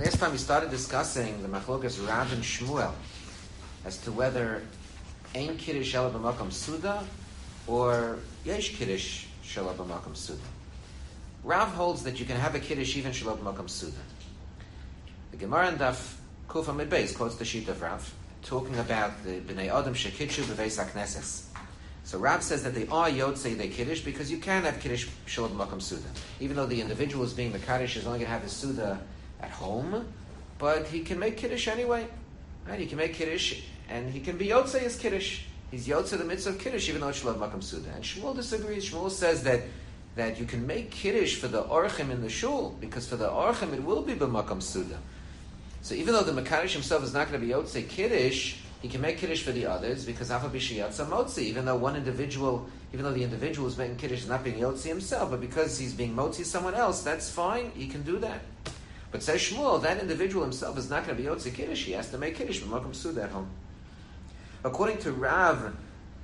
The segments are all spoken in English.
Last time we started discussing the machlokas Rav and Shmuel as to whether Ein Kiddush Ela B'Makom Suda or Yesh Kiddush Shela B'Makom Suda. Rav holds that you can have a Kiddush even Shela B'Makom Suda. The Gemara in Daf Kuf Amid Beis quotes the sheet of Rav, talking about the B'nai Adam Shekitshu B'Veis HaKnesses. So Rav says that they are Yotzei they Kiddush because you can have Kiddush Shela B'Makom Suda. Even though the individual is being the Kaddish is only going to have his Suda at home, but he can make Kiddush anyway. Right? He can make Kiddush, and he can be Yotzei his Kiddush. He's Yotzei the mitzvah of Kiddush, even though it's Shelav Makam Suda. And Shmuel disagrees. Shmuel says that you can make Kiddush for the Orchim in the Shul, because for the Orchim it will be B'Makam Suda. So even though the Mekadosh himself is not going to be Yotzei Kiddush, he can make Kiddush for the others, because Afa B'Shiyatza Motzi, even though the individual is making Kiddush is not being Yotzei himself, but because he's being Motzi someone else, that's fine, he can do that. But says Shmuel, that individual himself is not going to be Yotzei Kiddush, he has to make Kiddush B'Makom Suda at home. According to Rav,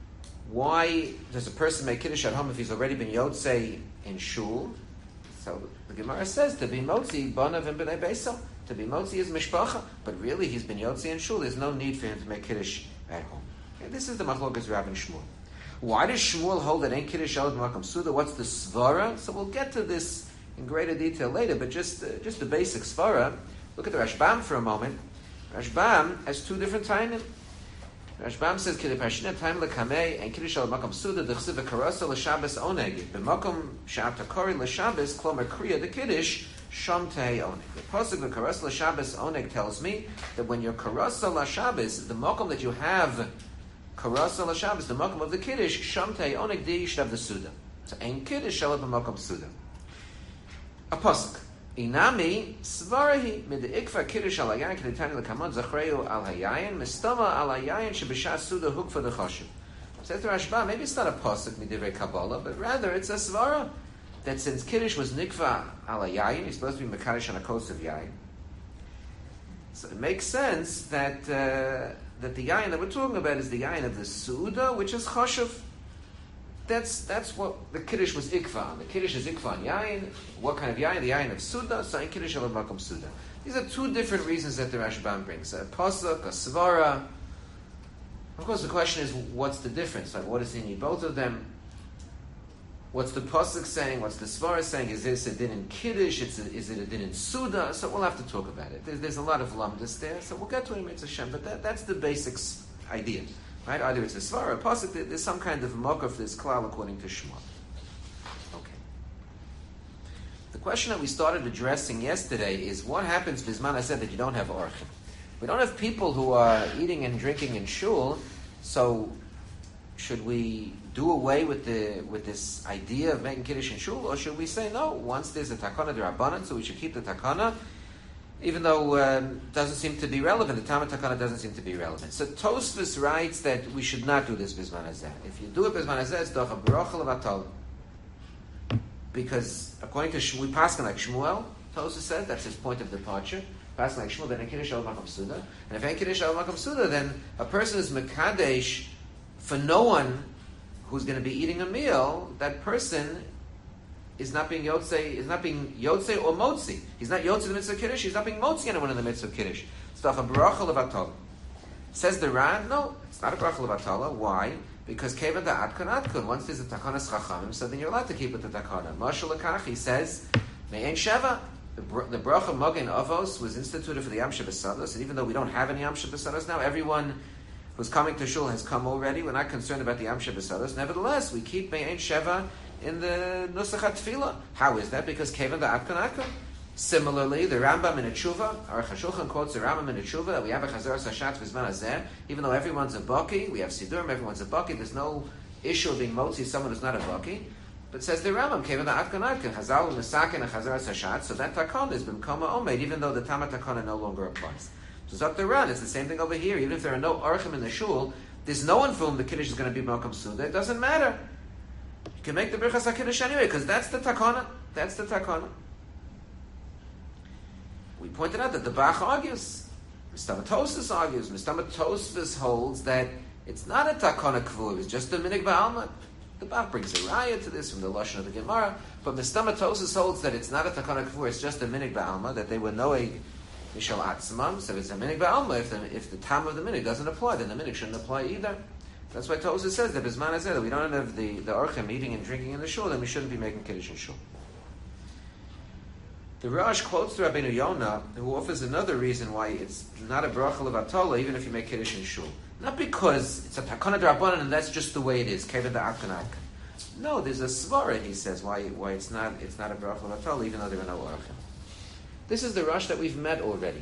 why does a person make Kiddush at home if he's already been Yotzei in Shul? So the Gemara says, to be Motzi, Banav and B'nai Beisel. To be Motzi is Mishpacha. But really, he's been Yotzei in Shul. There's no need for him to make Kiddush at home. Okay, this is the Machlokas Rav and Shmuel. Why does Shmuel hold that ain't Kiddush Shel B'Makom Suda? What's the Svara? So we'll get to this in greater detail later, but just the basic Svara. Look at the Rashbam for a moment. Rashbam has two different timing. Rashbam says, "Kiddushina time lekamei and kiddush al makom suda dechsiva karasa l'shabbos oneg b'makom she'ata kori l'shabbos klomer kriya the kiddush shamtei oneg." The pasuk the karasa l'shabbos oneg tells me that when you're karasa l'shabbos, the makom that you have karasa l'shabbos, the makom of the kiddush shamtei oneg, there you should have the suda. So ein kiddush shel b'makom suda. A pasuk. Inami svarahi mid ikfa kiddush al hayayin k'nitani l'kamon zachreu al hayayin mistama al hayayin shebishas suda huk for the chashuv. Says the Rashba, maybe it's not a pasuk midivrei Kabbalah, but rather it's a svara that since kiddush was nikva al hayayin, he's supposed to be mekadosh on a kos of yayin. So it makes sense that the yayin that we're talking about is the yayin of the suda, which is chashuv. That's what the Kiddush was ikva. The Kiddush is ikva on yayin. What kind of yayin? The yayin of Suda. So in Kiddush al Makom Suda. These are two different reasons that the Rashbam brings. A pasuk, a svara. Of course, the question is, what's the difference? Like, what does he need both of them? What's the pasuk saying? What's the svara saying? Is this a din in Kiddush? Is it a din in Suda? So we'll have to talk about it. There's a lot of lamdas there. So we'll get to it in Hashem. But that's the basics idea. Right? Either it's a svara or a pasuk, there's some kind of makar for this klal according to Shmuel. Okay. The question that we started addressing yesterday is what happens, Bizman, I said that you don't have orchim. We don't have people who are eating and drinking in shul, so should we do away with this idea of making kiddush in shul, or should we say no, once there's a takana d'Rabbanan, so we should keep the takana, even though it doesn't seem to be relevant, the Talmud Takana doesn't seem to be relevant. So Tosfos writes that we should not do this Bizman Hazeh. If you do it Bizman Hazeh, it's doch a bracha levatol. Because according to we paskin like Shmuel, Tosfos says that's his point of departure. Paskin like Shmuel, then ein kiddush al makom suda. And if ein kiddush al makom suda, then a person is mekadesh for no one who's going to be eating a meal. That person is not being Yotzei or Motzi. He's not Yotzei the mitzvah of Kiddush, he's not being Motzi anyone in the mitzvah of Kiddush. It's a bracha levatala. Says the Ran, no, it's not a bracha levatala. Why? Because Keva da'at kan. Once there's a takanas chachamim, so then you're allowed to keep with the takana. Mashal Lakach, he says, Me'en Sheva, the bracha Mogen Avos was instituted for the Yam Shebesados, and even though we don't have any Yam Shebesados now, everyone who's coming to Shul has come already. We're not concerned about the Yam Shebesados. Nevertheless, we keep Me'en Sheva in the Nusach HaTfilah. How is that? Because Kevan da'at kan. Similarly, the Rambam in a Tshuva, Aruch HaShulchan quotes the Rambam in a Tshuva that we have a Chazaras Hashat V'zman Hazeh. Even though everyone's a Baki, we have Sidurim, everyone's a Baki, there's no issue of being Motzi, someone who's not a Baki. But says the Rambam, Kevan da'at kan, Chazal Nesakin and Chazaras Hashat, so that Takon is B'mkoma Omed, even though the Tama Takona no longer applies. So Dr. Ran, it's the same thing over here. Even if there are no Archim in the Shul, there's no one for whom the Kiddush is going to be Malkam Suda. It doesn't matter. You can make the Birchas HaKiddush anyway, because that's the Takona. That's the Takona. We pointed out that the Bach argues, Mr. Tosfos argues, Mr. Tosfos holds that it's not a Takona Kvur, it's just a Minig Ba'alma. The Bach brings a raya to this from the Lashon of the Gemara, but Mr. Tosfos holds that it's not a Takona Kvur, it's just a Minig Ba'alma, that they were knowing Mishal Atzmam, so if it's a minig ba'alma, if the tam of the minig doesn't apply, then the minig shouldn't apply either. That's why Tosfos says that Bisman Hazeh, that we don't have the orchim eating and drinking in the shul, then we shouldn't be making kiddush in shul. The Rosh quotes the Rabbeinu Yonah, who offers another reason why it's not a bracha levatola, even if you make kiddush in shul. Not because it's a takana d'Rabbanan and that's just the way it is, kevin da'akanak. No, there's a svara, he says, why it's not a bracha levatola, even though there are no orchim. This is the Rosh that we've met already.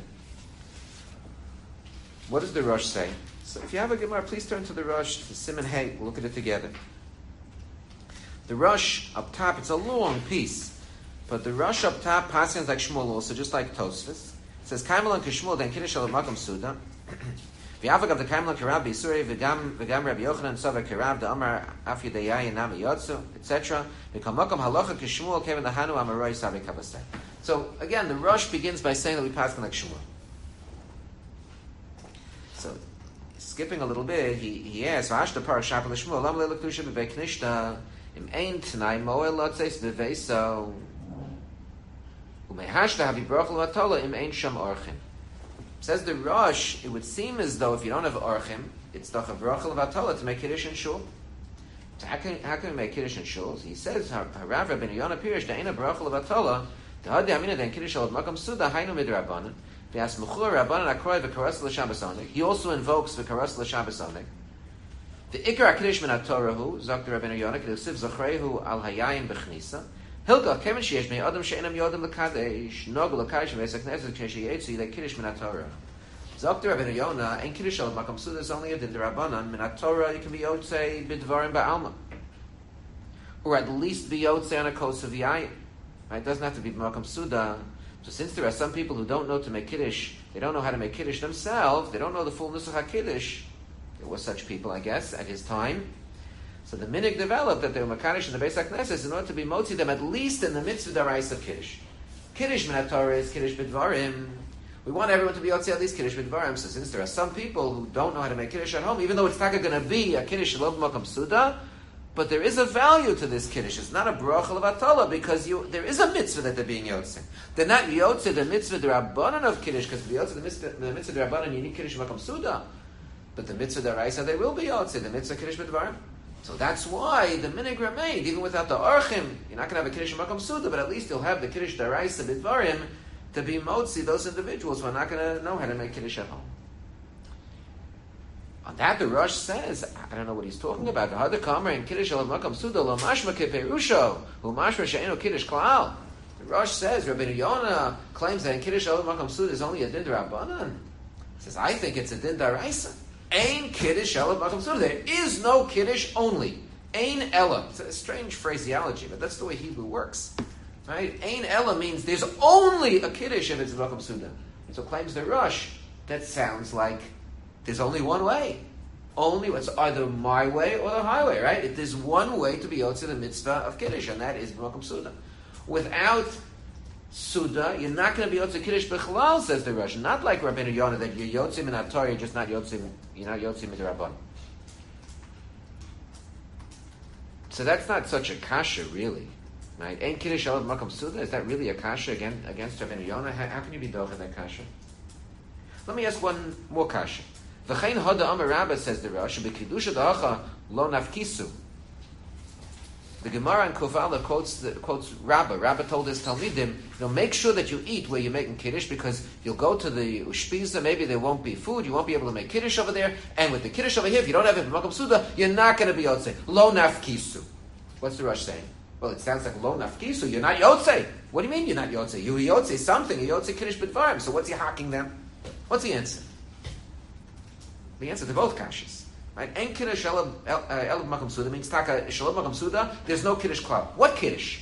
What does the Rosh say? So if you have a Gemara, please turn to the Rosh, the Siman Hey, we'll look at it together. The Rosh up top, it's a long piece, but the Rosh up top passes like Shmuel also, just like Tosfos. It says, Kaimelan kishmuel, then kiddush al makam suda. V'yavagav the Kaimelan kirav b'Yisurei, v'gam Rabbi Yochanan Sova kirav, the Amar af yedayai nami yotzu, etc. V'kal makam halacha kishmuel, kevin the hanu amaroi savi kabaseh. So again, the Rosh begins by saying that we pass like Shmuel. So skipping a little bit, he asks, "V'ashta parashat l'Shmuel, lam le'lekdusha b'bei knishta im ein t'nai moel lotzeis b'veiso umehashta havi bracha l'vatola im ein sham orchim." Says the Rosh, it would seem as though if you don't have orchim, it's doch a bracha l'vatola to make kiddush in shul. So how can we make kiddush in shul? He says, "Harav Rabbeinu Yonah pirish da'ina bracha l'vatola." He also invokes v'karas l'shabbasonik. The ikar kiddush min hatorahu zok the Rabbeinu Yonah kedusiv zachrehu al hayayim b'chnisa hilga kemen sheyesh mei adam she'enam yodim l'kadesh nog l'kadesh v'esak nezek sheyetzu yilei kiddush min hatorah. Zok the Rabbeinu Yonah ein kiddush al makam suda is only a din d'Rabbanan min hatorah. You can be yotzei b'dvarim ba'alma, or at least be yotzei on a kos of yayin. Right? It doesn't have to be Makam Suda. So since there are some people who don't know to make Kiddush, they don't know how to make Kiddush themselves, they don't know the full Nusach HaKiddush. There were such people, I guess, at his time. So the Minig developed that they were Makadish in the Beis HaKnesses in order to be Motzi them at least in the mitzvah darais of Kiddush. Kiddush min haTorah is Kiddush b'dvarim. We want everyone to be Yotzi at least Kiddush b'dvarim. So since there are some people who don't know how to make Kiddush at home, even though it's not going to be a Kiddush Shalom Makam Suda, but there is a value to this kiddush. It's not a bracha levatola because there is a mitzvah that they're being yotzei. They're not yotzei the mitzvah d'Rabbanan of kiddush, because to be yotzei the mitzvah d'Rabbanan you need kiddush makam suda. But the mitzvah d'Oraisa they will be yotzei the mitzvah kiddush b'dvarim. So that's why the minig remained even without the archim. You're not going to have a kiddush makam suda, but at least you'll have the kiddush d'Oraisa b'dvarim to be motzi those individuals who are not going to know how to make kiddush at home. On that, the Rosh says, I don't know what he's talking about. The Hadar Kamer in Kiddush al Makam Suda lo mashma keperusho hu mashma she'enu Kiddush klal. The Rosh says Rabbeinu Yonah claims that in Kiddush al Makam Suda is only a din d'Rabbanan. He says, I think it's a din d'Oraisa. Ein Kiddush al Makam Suda. There is no Kiddush only. Ein Ella. It's a strange phraseology, but that's the way Hebrew works. Right? Ein Ella means there's only a Kiddush if it's Makam Suda. And so claims the Rosh, that sounds like there's only one way. It's either my way or the highway, right? There's one way to be yotzei the mitzvah of Kiddush, and that is B'makom Suda. Without Suda, you're not going to be yotzei Kiddush b'chalal, says the Rosh. Not like Rabbeinu Yonah, that you're yotzei min haTorah, you're just not yotzei, you're not yotzei midrabban. So that's not such a kasha, really. Right? Ain't Kiddush al B'makom Suda? Is that really a kasha against Rabbeinu Yonah? How can you be doch in that kasha? Let me ask one more kasha. V'chein hoda amar Rabba, says the Rosh, b'kidusha da'acha lo nafkisu. The Gemara in Kovala quotes Rabba. Rabba told his Talmidim, make sure that you eat where you're making Kiddush, because you'll go to the Ushpiza, maybe there won't be food, you won't be able to make Kiddush over there, and with the Kiddush over here, if you don't have it in Makam Suda, you're not going to be Yotzei. Lo nafkisu. What's the Rosh saying? Well, it sounds like lo nafkisu, you're not Yotzei. What do you mean you're not Yotzei? You're Yotzei something, you're Yotzei Kiddush b'dvarim, so what's he hacking them? What's the answer? The answer to both kashas. Right? En kiddush elav makam suda means taka shalav makam suda. There's no kiddush klal. What kiddush?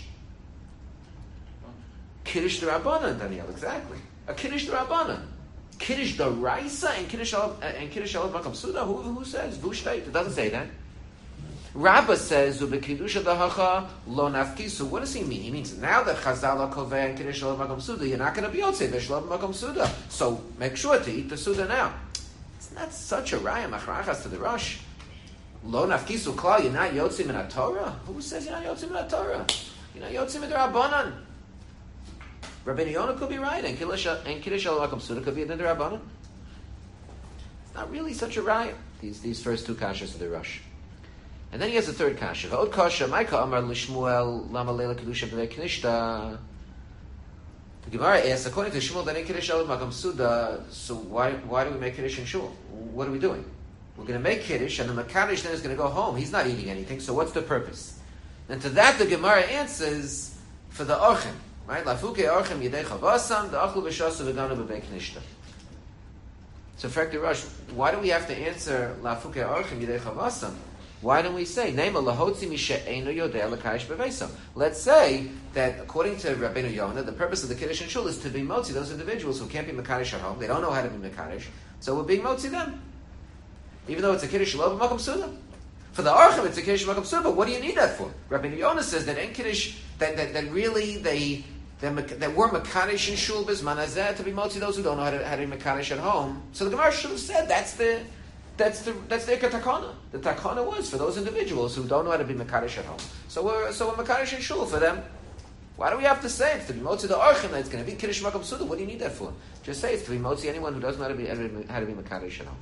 Kiddush d'Rabbanan, Daniel. Exactly. A kiddush d'Rabbanan. Kiddush d'Oraisa and kiddush elav makam suda. Who says? Vushtayt. It doesn't say that. Rabbah says ubekidusha dahacha lo nafkisu. What does he mean? He means now that Chazal kovei and kiddush elav makam suda, you're not going to be yotzei v'shalav makam suda. So make sure to eat the suda now. That's such a raya machrachas to the Rosh. Lo nafkisu klal, you're not yotzei min haTorah? Who says you're not yotzei min haTorah? You're not yotzei min Rabbanan. Rabbeinu Yonah could be right, and Kiddush Makam Suda could be a Nidra Rabbanan. It's not really such a raya. These first two kashas of the Rush. And then he has a third kasha. V'od kasha, Maika Amar Lishmuel Lama Leila Kedusha B'vei Knishta. The Gemara asks, according to Shmuel, that ain't Kiddush Makam Suda, so why do we make Kiddush in Shul? What are we doing? We're going to make Kiddush, and the Makadish then is going to go home. He's not eating anything, so what's the purpose? And to that, the Gemara answers, for the Orchim, right? Lafuke Orchim Yidei Chavasam, the Achlu V'shasu V'ganu B'vei Knishta. So, Frekti Rush, why do we have to answer Lafuke Orchim Yidei Chavasam? Why don't we say, Nema lahotzi mishe'enu yodeh l'kayish b'veisam? Let's say that according to Rabbeinu Yonah, the purpose of the Kiddush and Shul is to be motzi those individuals who can't be Mekadosh at home. They don't know how to be Mekadosh, so we're being motzi them. Even though it's a Kiddush Shalom Makam Suda. For the Archim, it's a Kiddush Makam Suda, but what do you need that for? Rabbeinu Yonah says that in Kiddush, that really that we're Mekadosh in Shul Bizman Hazeh to be motzi those who don't know how to be Mekadosh at home. So the Gemara should have said that's the Ikar Takana. The Takana was for those individuals who don't know how to be Mekadosh at home. So we're Mekadosh in Shul for them. Why do we have to say it's to be Motzi the Archim that it's going to be Kiddush Makam Suda? What do you need that for? Just say it's to be Motzi anyone who doesn't know how to be Mekadosh at home.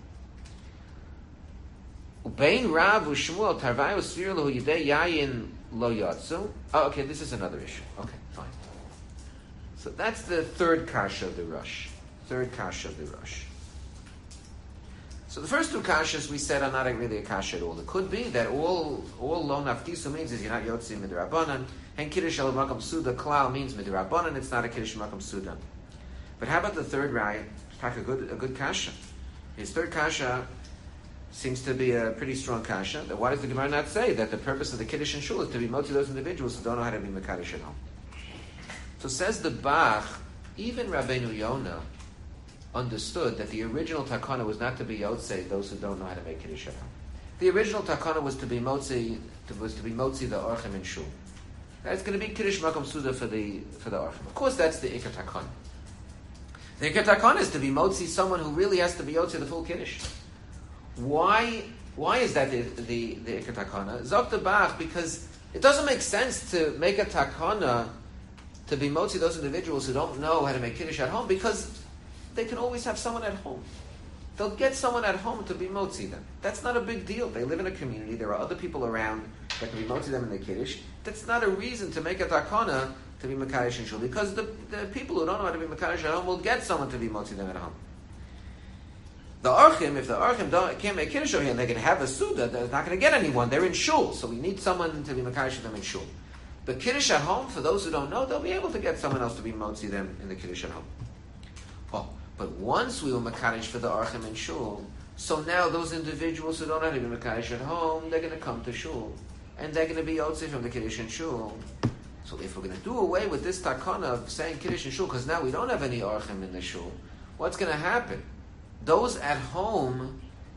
Ubein Rav u'Shmuel Tarvayu Sfir Lahu Yidei Yayin Lo Yatsu. Oh, okay, this is another issue. Okay, fine. So that's the third kasha of the Rush. So the first two kashas we said are not really a kasha at all. It could be that all lo naftisu means is you're not yotzi midrabanan, and kiddush al makam suda klal means midrabanan. It's not a kiddush makam suda. But how about the third raya? A good kasha. His third kasha seems to be a pretty strong kasha. That why does the Gemara not say that the purpose of the kiddush and shul is to be motzi those individuals who don't know how to be mekadosh at home? So says the Bach, even Rabbeinu Yonah understood that the original takana was not to be yotzei those who don't know how to make kiddush at home. The original takana was to be motzi the orchim in shul. That's going to be kiddush makam suda for the orchim. Of course, that's the ikar takana. The ikar takana is to be motzi someone who really has to be yotzei the full kiddush. Why is that the ikar takana? Zok the Bach, because it doesn't make sense to make a takana to be motzi those individuals who don't know how to make kiddush at home, because they can always have someone at home. They'll get someone at home to be motzi them. That's not a big deal. They live in a community. There are other people around that can be motzi them in the kiddush. That's not a reason to make a takana to be mekadosh in shul, because the people who don't know how to be mekadosh at home will get someone to be motzi them at home. The archim, if the archim can't make kiddush over here and they can have a suda, they're not going to get anyone. They're in shul, so we need someone to be mekadosh them in shul. But kiddush at home, for those who don't know, they'll be able to get someone else to be motzi them in the kiddush at home. Oh, but once we were mekadosh for the archim in shul, so now those individuals who don't know how to be mekadosh at home, they're going to come to shul, and they're going to be yotzi from the kiddush in shul. So if we're going to do away with this takana of saying kiddush in shul, because now we don't have any archim in the shul, what's going to happen? Those at home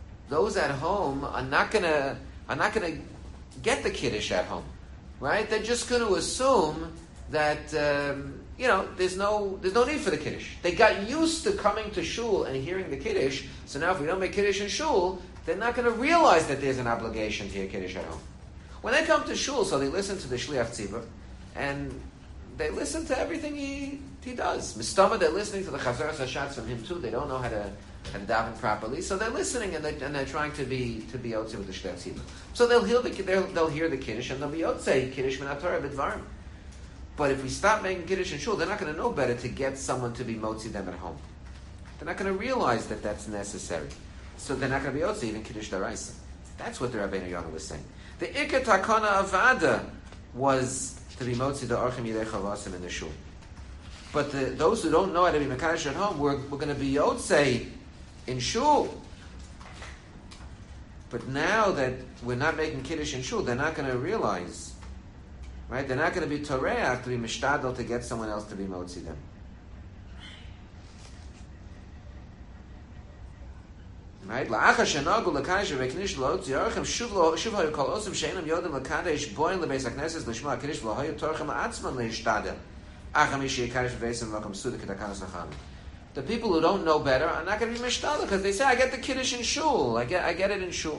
are not going to get the kiddush at home, right? They're just going to assume that there's no need for the kiddush. They got used to coming to shul and hearing the kiddush, so now if we don't make kiddush in shul, they're not going to realize that there's an obligation to hear kiddush at home. When they come to shul, so they listen to the shliach tzibur, and they listen to everything he does. Mistama, they're listening to the chazaras hashatz from him too. They don't know how to daven properly, so they're listening and they're trying to be yotzei with the shliach tzibur. So they'll hear the kiddush and they'll be yotzei kiddush min haTorah b'dvarim. But if we stop making kiddush in shul, they're not going to know better to get someone to be motzi them at home. They're not going to realize that that's necessary. So they're not going to be yotzi even kiddush daraisa. That's what the Rabbeinu Yonah was saying. The ikar takana avada was to be motzi the archim yidei chavasim in the shul. But those who don't know how to be mekadosh at home, we're going to be yotzei in shul. But now that we're not making kiddush in shul, they're not going to realize. Right? They're not going to be toreach to be mishtadel to get someone else to be motzi them. Right? La'achar shenagu l'kadosh v'knish l'otzi orchem shuv hayu kol osim she'enam yodim l'kadosh boin l'beis hakneses l'shma knish v'hayu torchem atzman le'ishtadel acham ishi yikadosh v'veisim v'kom suda k'takanas hacham. The people who don't know better are not going to be mishtadel because they say, I get the kiddush in shul. I get it in shul.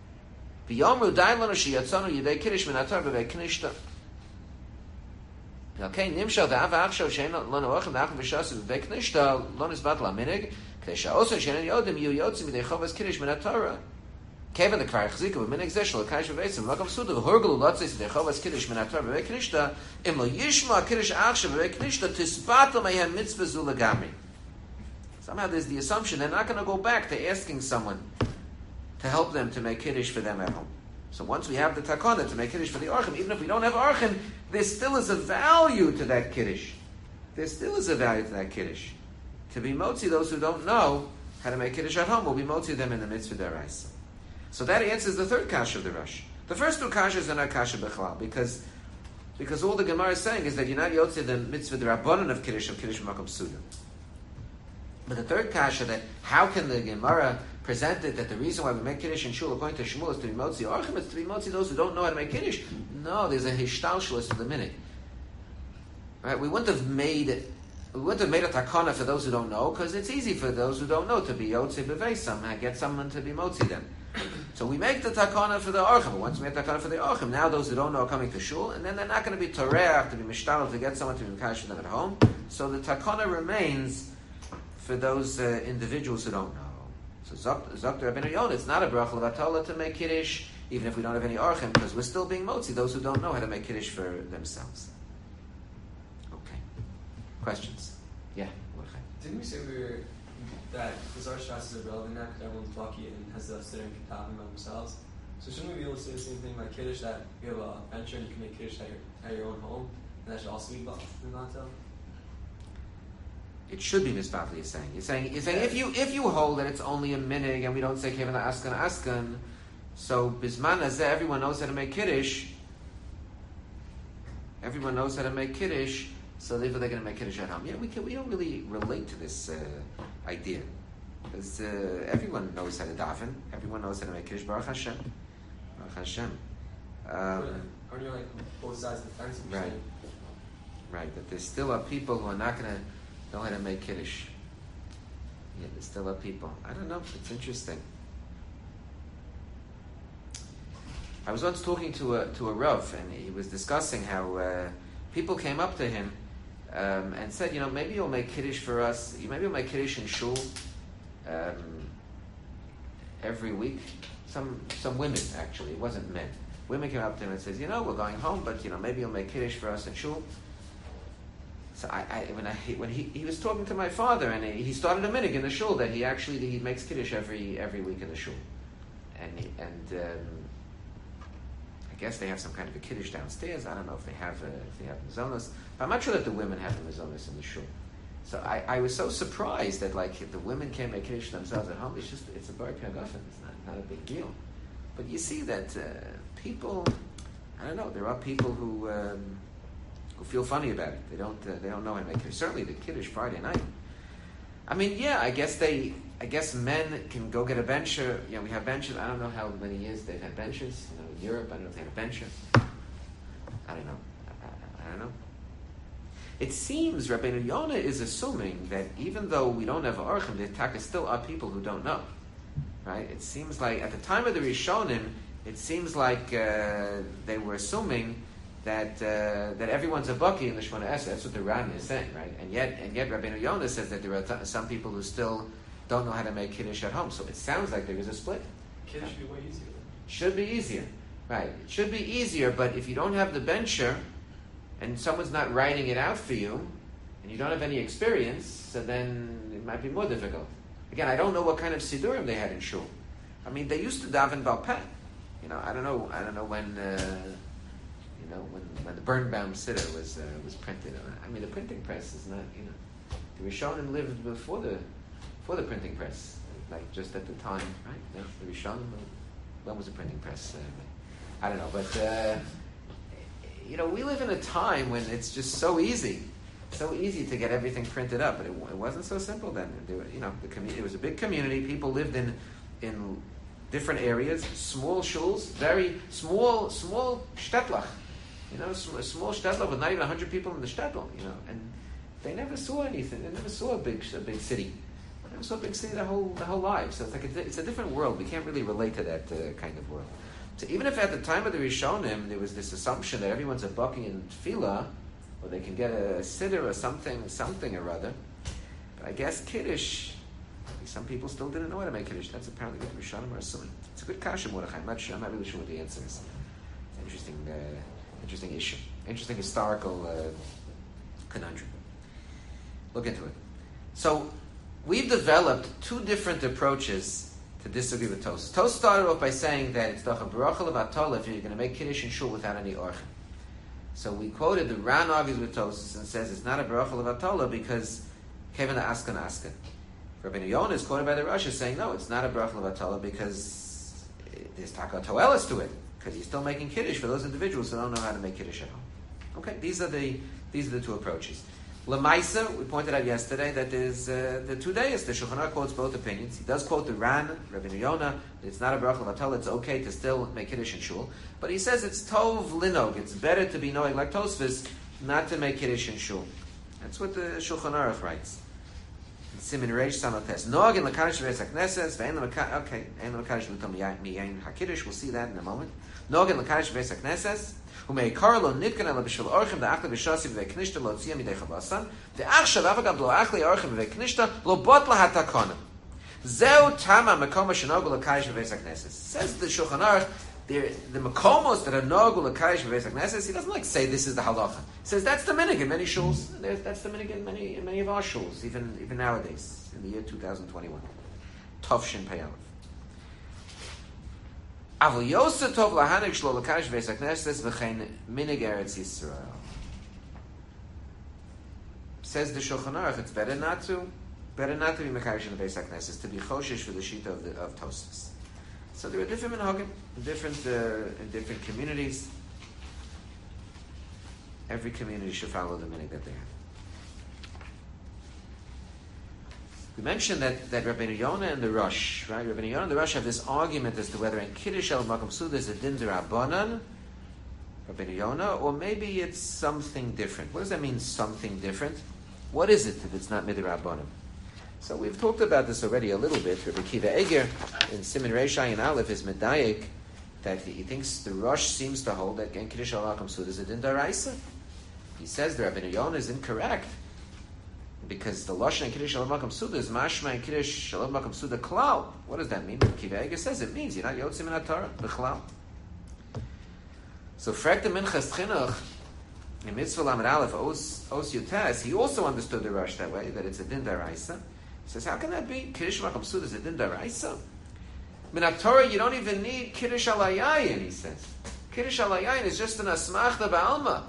V'yomru dailanu sheyatzanu yidei kiddush min haTorah b'vei knishta. Okay, nimshal da'avachsho shein lo noachim da'achim v'shasu v'vei knishta lo nisbat la'minig k'dei sha'oso shein yodim yu yotzim midei chovas kiddush min ha'torah Kevin the Kvar Chazika with Minig Zeshel Kaish Veisim Lakam Suda Horgul Lotzis the Chovas Kiddush Minatar Vevei Knishta Imlo Yishma Kiddush Achshav Vevei Knishta Tisbatel Mehem Mitzvah Zulagami. Somehow there's the assumption they're not going to go back to asking someone to help them to make Kiddush for them at home. So once we have the Takana to make Kiddush for the Archim, even if we don't have Archim, there still is a value to that Kiddush. There still is a value to that Kiddush. To be Motzi, those who don't know how to make Kiddush at home will be Motzi them in the Mitzvah Deraisa. So that answers the third kasha of the Rosh. The first two kashas are not kasha b'chalal, because all the Gemara is saying is that you're not yotzei the mitzvah the rabbanon of Kiddush Makom Suda. But the third kasha, that how can the Gemara present it that the reason why we make Kiddush in Shul according to Shmuel is to be motzi Archim, it's to be motzi those who don't know how to make Kiddush. No, there's a hishtalshalis to the minute. Right? We wouldn't have made a takana for those who don't know, because it's easy for those who don't know to be yotzei b'veisam and get someone to be motzi them. So we make the takana for the Archim. But once we make the takana for the Archim, now those who don't know are coming to Shul, and then they're not going to be toreach, to be mishtal, to get someone to be mekash for them at home. So the takana remains for those individuals who don't know. So Zok Rabbeinu Yonah, it's not a bracha levatala to make Kiddush, even if we don't have any Archim, because we're still being motzi, those who don't know how to make Kiddush for themselves. Okay. Questions? Yeah. Didn't we say that the Zohar Shas is irrelevant now because everyone's lucky and has the Siddur and Kitabim by themselves? So shouldn't we be able to say the same thing like Kiddush, that you have a venture and you can make Kiddush at your own home, and that should also be Mimatel? It should be misbatli. You're saying if you hold that it's only a minig and we don't say kevin askan, so bisman azeh everyone knows how to make Kiddush. Everyone knows how to make Kiddush. So therefore they're going to make Kiddush at home. Yeah, we don't really relate to this idea. Because everyone knows how to daven. Everyone knows how to make Kiddush. Baruch Hashem. Baruch Hashem. Are you like both sides of the fence? Right. Right. But there still are people who are not going to know how to make Kiddush. Yeah, there still are people. I don't know. It's interesting. I was once talking to a Rav, and he was discussing how people came up to him and said, maybe you'll make Kiddush for us. Maybe you'll make Kiddush in Shul every week. Some women, actually. It wasn't men. Women came up to him and says, we're going home, but, maybe you'll make Kiddush for us in Shul. So when he was talking to my father, and he started a minig in the Shul that he makes Kiddush every week in the Shul. And I guess they have some kind of a Kiddush downstairs. I don't know if they have mizonos. But I'm not sure that the women have the mizonos in the Shul. So I was so surprised that if the women can't make Kiddush themselves at home, it's a bar piagafen. It's not a big deal. But you see that people, I don't know, there are people who feel funny about it. They don't know how to make Kiddush. Certainly the Kiddush Friday night. I mean, yeah, I guess men can go get a bencher. We have benches. I don't know how many years they've had benches. In Europe, I don't know if they had a bencher. I don't know. I don't know. It seems Rabbeinu Yonah is assuming that even though we don't have Archim, there still are people who don't know. Right? It seems like at the time of the Rishonim, it seems like they were assuming that everyone's a baki in the Shemona Esrei. That's what the Ran is saying, right? And yet Rabbeinu Yonah says that there are some people who still don't know how to make Kiddush at home. So it sounds like there is a split. Kiddush should be way easier. Should be easier, right? It should be easier, but if you don't have the bencher and someone's not writing it out for you, and you don't have any experience, so then it might be more difficult. Again, I don't know what kind of sidurim they had in shul. I mean, they used to daven Baal Peh. I don't know when. When the Birnbaum Siddur was printed. I mean, the printing press is not, the Rishonim lived before the printing press, like just at the time, right? No, the Rishonim, when was the printing press? I don't know, but we live in a time when it's just so easy to get everything printed up, but it wasn't so simple then. It was a big community. People lived in different areas, small shuls, very small shtetlach. A small shtetl with not even 100 people in the shtetl, and they never saw anything. They never saw a big city. They never saw a big city the whole life. So it's a different world. We can't really relate to that kind of world. So even if at the time of the Rishonim there was this assumption that everyone's a baki in tefillah, or they can get a siddur or something or other. But I guess Kiddush, some people still didn't know how to make Kiddush. That's apparently what the Rishonim are assuming. It's a good kasha, Mordechai. I'm not really sure what the answer is. It's an interesting issue. Interesting historical conundrum. Look into it. So, we've developed two different approaches to disagree with Tos. Tos started off by saying that it's doch a bracha levatol if you're going to make Kiddush in shul without any orchim. So we quoted the Ran argues with Tos and says it's not a bracha levatola because Kevin askan. Rabbeinu Yonah is quoted by the Rosh saying no, it's not a bracha levatola because there's taka toelis to it because he's still making Kiddush for those individuals who don't know how to make Kiddush at home. Okay, these are the two approaches. Lemaisa, we pointed out yesterday that there's the 2 days. The Shulchan Aruch quotes both opinions. He does quote the Ran, Rabbeinu Yonah. It's not a bracha levatola. It's okay to still make Kiddush in shul, but he says it's tov linog. It's better to be knowing like Tosfos, not to make Kiddush in shul. That's what the Shulchan Aruch writes. Simin Reish Samates. Nog in Lakadish Beis HaKnesses. Okay, ein Lakadish Lutam Miyain HaKiddush. We'll see that in a moment. Nog in Lakadish Beis HaKnesses. ומעיקר לא נתקן אלא בשביל אורחים דאכלי ושוסי ובקנישתא לא הוציאה מידי חבסן ועכשיו אף אגב לא אכלי אורחים ובקנישתא לא בוטלה התקונה. זהו תמה המקום שנוגו לקייש בבית הכנסת. Says the Shulchan Aruch, the makomos that are nogu l'kayish b'beis HaKnesses, he doesn't say this is the halacha. He says that's the minhag in many shuls. That's the minhag in many of our shuls, even nowadays, in the year 2021. Tovshin Pei Aleph. Avol Yosef Tov lahanig shlo l'kayish b'beis HaKnesses v'chein minhag Eretz Yisrael. Says the Shulchan Aruch, it's better not to be mekayish in the Beis HaKnesses, to be choshish for the shita of Tosfos. So there are different minhagim in different communities. Every community should follow the minhag that they have. We mentioned that Rabbeinu Yonah and the Rosh, right? Rabbeinu Yonah and the Rosh have this argument as to whether in Kiddush el Makom Suda is a din d'Rabbanan, Rabbeinu Yonah, or maybe it's something different. What does that mean, something different? What is it if it's not midrabbanan? So we've talked about this already a little bit. Rabbi Kiva Eger in Siman Reish Ayin Aleph is medayik that he thinks the Rosh seems to hold that Gen Kiddush al Makom Suda is a din d'Oraisa. He says the Rabbeinu Yonah is incorrect because the Lashon in Kiddush al Makom Suda is mashma in Kiddush al Makom Suda klal. What does that mean? Rabbi Kiva Eger says it means you're not yotzim in HaTorah b'chlal. So Frek the Minchas Chinuch in Mitzvah Lamed Aleph Os Yutes, he also understood the Rosh that way, that it's a din d'Oraisa. He says, how can that be? Kiddush Makom Suda is a din d'Oraisa. Min Torah, you don't even need Kiddush Alayayin, he says. Kiddush Alayayin is just an asmachta ba'alma.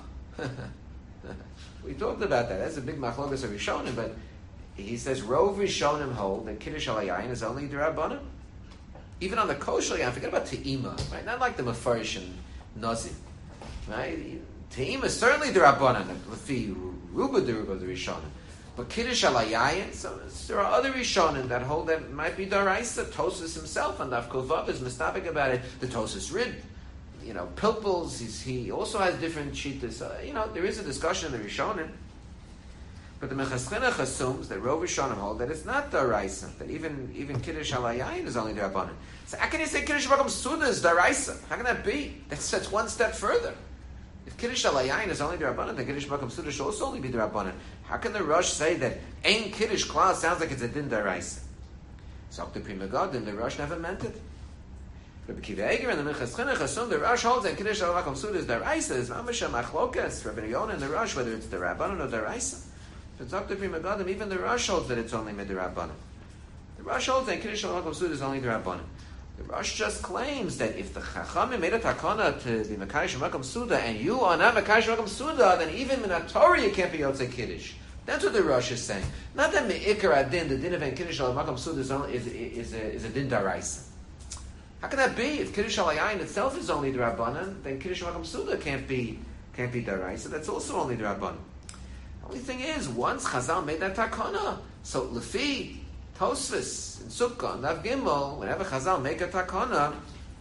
We talked about that. That's a big machlokas of Rishonim, but he says, Rov Rishonim hold that Kiddush Alayayin is only d'Rabbanan. Even on the kosher yayin, forget about Te'ima, right? Not like the Mefarish and Nazim, right? Te'ima is certainly d'Rabbanan, Lefi Ruba the Rishonim. But Kiddush Alayayin, so there are other Rishonim that hold that it might be Daraisa. Tosfos himself on Daf Kovav is mistabik about it. The Tosfos Rid, Pilpels, he also has different shittas. There is a discussion in the Rishonim. But the Minchas Chinuch assumes that Rov Rishonim hold that it's not Daraisa, that even Kiddush Alayayin is only Darabanan. So how can you say Kiddush Makom Suda is Daraisa? How can that be? That's one step further. If Kiddush Alayayin is only d'Rabbanan, then Kiddush Makom Suda should also only be d'Rabbanan. How can the Rosh say that Ein Kiddush Klal sounds like it's a din d'Oraisa? So the Pri Megadim, the Rosh never meant it. Rabbi Kiva Eger and the Minchas Chinuch assume the Rosh holds that Kiddush Makom Suda is d'Oraisa. Is Mamash Machlokas, Rabbi Yonah and the Rosh, whether it's d'Rabbanan or d'Oraisa. So it's up to Pri Megadim, even the Rosh holds that it's only midrabbanan. The Rosh holds that Kiddush Makom Suda is only d'Rabbanan. The Rosh just claims that if the Chachamim made a takana to be Mekayish Makom Suda and you are not Mekayish Makom Suda, then even in a Torah you can't be Yotzei Kiddush. That's what the Rosh is saying. Not that Me'ikar Adin, the din of Kiddush al Makom Suda is a din d'Oraisa. How can that be? If Kiddush Alayayin itself is only d'Rabbanan, then Kiddush Makom Suda can't be d'Oraisa. That's also only d'Rabbanan. The only thing is, once Chazal made that takana, so Lefi, Tosfos, in Sukkah, and Nav Gimel, whenever Chazal make a takana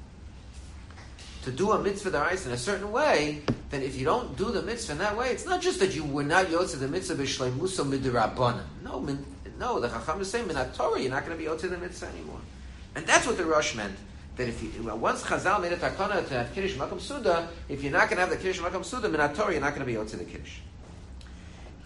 to do a mitzvah d'Oraisa in a certain way, then if you don't do the mitzvah in that way, it's not just that you were not yotze the mitzvah b'shleimuso midrabbanan. No, the Chacham is saying, Minat Torah, you're not going to be yotze the mitzvah anymore. And that's what the Rosh meant. That once Chazal made a takana to have Kiddush Makom Suda, if you're not going to have the Kiddush Makom Suda, Minat Torah, you're not going to be yotze the Kiddush.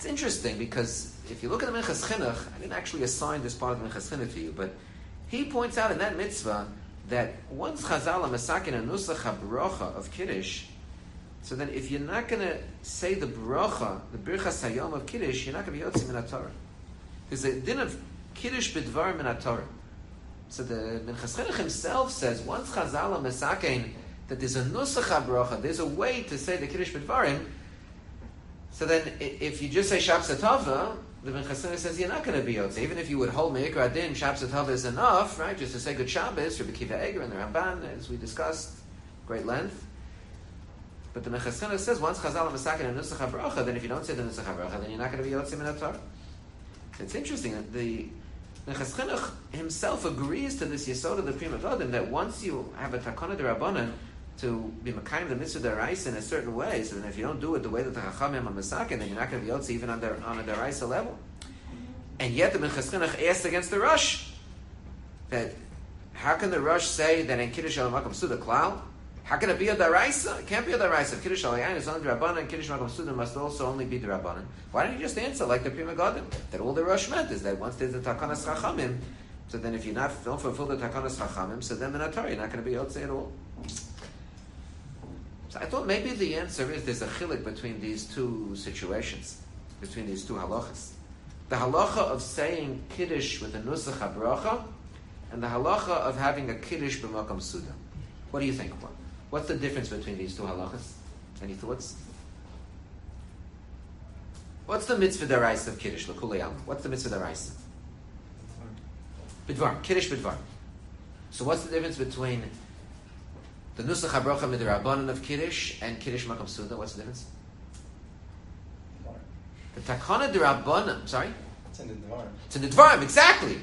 It's interesting because if you look at the Minchas Chinuch, I didn't actually assign this part of the Minchas Chinuch to you, but he points out in that mitzvah that once Chazal Masakin and Nusach HaBrocha of Kiddush, so then if you're not going to say the brocha, the Birchas Hayom of Kiddush, you're not going to be Yotzi Min HaTorah. There's a din of Kiddush B'dvar Min HaTorah. So the Minchas Chinuch himself says, once Chazal Masakin, that there's a Nusach HaBrocha, there's a way to say the Kiddush B'dvarim. So then, if you just say Shabbos Tova, the Minchas Chinuch says you're not going to be Yotze. Even if you would hold Meikra Adin, Shabbos Tova is enough, right? Just to say Good Shabbos, Rabbi Kiva Eger and the Ramban, as we discussed, great length. But the Minchas Chinuch says once Chazal Masakin and Nusach HaBracha, then if you don't say the Nusach HaBracha, then you're not going to be Yotze Min HaTorah. It's interesting that the Minchas Chinuch himself agrees to this Yesod of the Prima Godim that once you have a Takana D'Rabbanan to be Makayim the Mitzvah D'Oraisa in a certain way, so then if you don't do it the way that the Chachamim are Masakin, then you're not going to be Yotze even on a D'Oraisa level. And yet the Minchas Chinuch asked against the Rosh that how can the Rosh say that in Kiddush Al Makom Suda Klal? How can it be a D'Oraisa? It can't be a D'Oraisa. If Kiddush Al Yain is only D'Rabbanan, Kiddush Makom Suda must also only be D'Rabbanan. Why don't you just answer like the Prima Godim? That all the Rosh meant is that once there's the Takanas Chachamim, so then if you don't fulfill the Takanas Chachamim, so then Min HaTorah you're not going to be Yotze at all. So I thought maybe the answer is there's a chilik between these two situations, between these two halachas. The halacha of saying Kiddush with a Nusach HaBracha, and the halacha of having a Kiddush b'Makom Suda. What do you think? What's the difference between these two halachas? Any thoughts? What's the mitzvah d'oraisa of Kiddush? L'kulei alma. What's the mitzvah d'oraisa? B'dvar. Kiddush b'dvar. So what's the difference between the Nusach HaBracha Midrabanan of Kiddush and Kiddush Makom Suda? What's the difference? The Takana D'Rabbanan, sorry? It's in the Dvarim. It's in the Dvarim, exactly.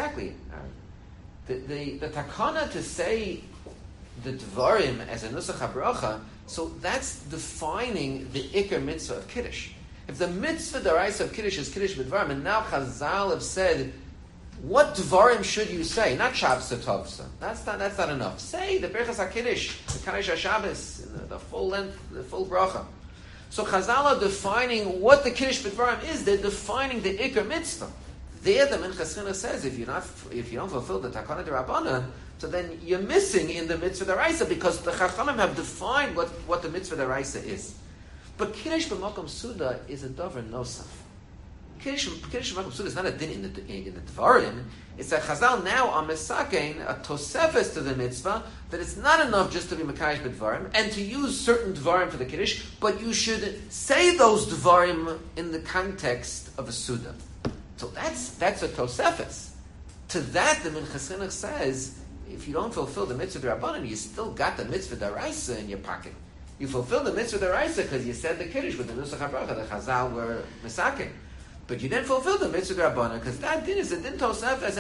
The Takana to say the Dvarim as a Nusach HaBracha, so that's defining the Iker mitzvah of Kiddush. If the mitzvah d'oraisa of Kiddush is Kiddush b'dvarim, and now Chazal have said, what Dvarim should you say? Not Shabbos Tovsa. That's not enough. Say the Birchas HaKiddush, the Kaddish HaShabbos, the full length, the full bracha. So Chazal are defining what the Kiddush b'dvarim is. They're defining the Iker mitzvah. There, the Minchas Chinuch says, if you don't fulfill the Takana D'Rabbanan, so then you're missing in the mitzvah d'oraisa because the Chachamim have defined what the mitzvah d'oraisa is. But Kiddush b'Makom Suda is a davar nosaf. Kiddush b'Makom Suda is not a din in the Dvarim. It's that Chazal now are mesakein a tosefes to the mitzvah that it's not enough just to be mekayish b'Dvarim and to use certain Dvarim for the Kiddush, but you should say those Dvarim in the context of a Suda. So that's a tosefes. To that, the Minchas Chinuch says, if you don't fulfill the mitzvah d'Rabbanan, you still got the mitzvah d'oraisa in your pocket. You fulfill the mitzvah d'oraisa because you said the Kiddush with the Nusach HaBracha, the Chazal were mesakin. But you didn't fulfill the mitzvah d'Rabbanan because that din is a din tosefes.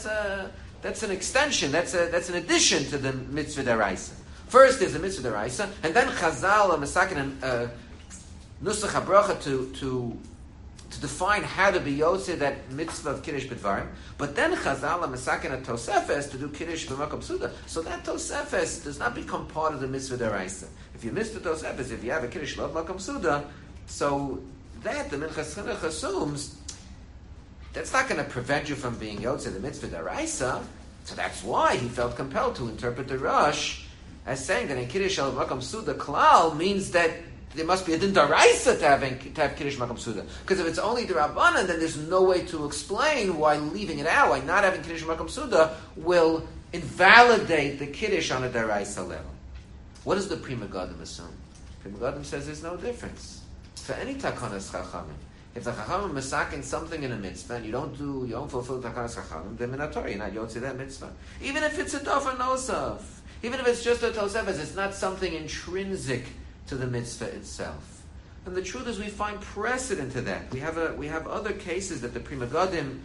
That's an extension. That's an addition to the mitzvah d'oraisa. First there's the mitzvah d'oraisa, and then Chazal are mesakin and Nusach HaBracha to define how to be Yotze, that mitzvah of Kiddush b'dvarim. But then Chazal Masakin a Tosefes to do Kiddush b'Makom Suda. So that Tosefes does not become part of the mitzvah d'oraisa. If you miss the Tosefes, if you have a Kiddush b'Makom Suda, so that the Minchas Chinuch assumes that's not going to prevent you from being Yotze the mitzvah d'oraisa. So that's why he felt compelled to interpret the Rosh as saying that in Kiddush b'Makom Suda klal means that there must be a din d'oraisa to have Kiddush Makom Suda. Because if it's only d'Rabbanan, then there's no way to explain why leaving it out, why not having Kiddush Makom Suda, will invalidate the Kiddush on a d'oraisa level. What does the Prima Godim assume? Prima Godim says there's no difference. For any Takanas Chachamim, if the Chachamim masakin something in a mitzvah and you don't fulfill Takanas Chachamim, then Min HaTorah, you're not Yotze that mitzvah. Even if it's a Dofer Nosaf, even if it's just a Tosefes, it's not something intrinsic to the mitzvah itself. And the truth is we find precedent to that. We have other cases that the Prima Godim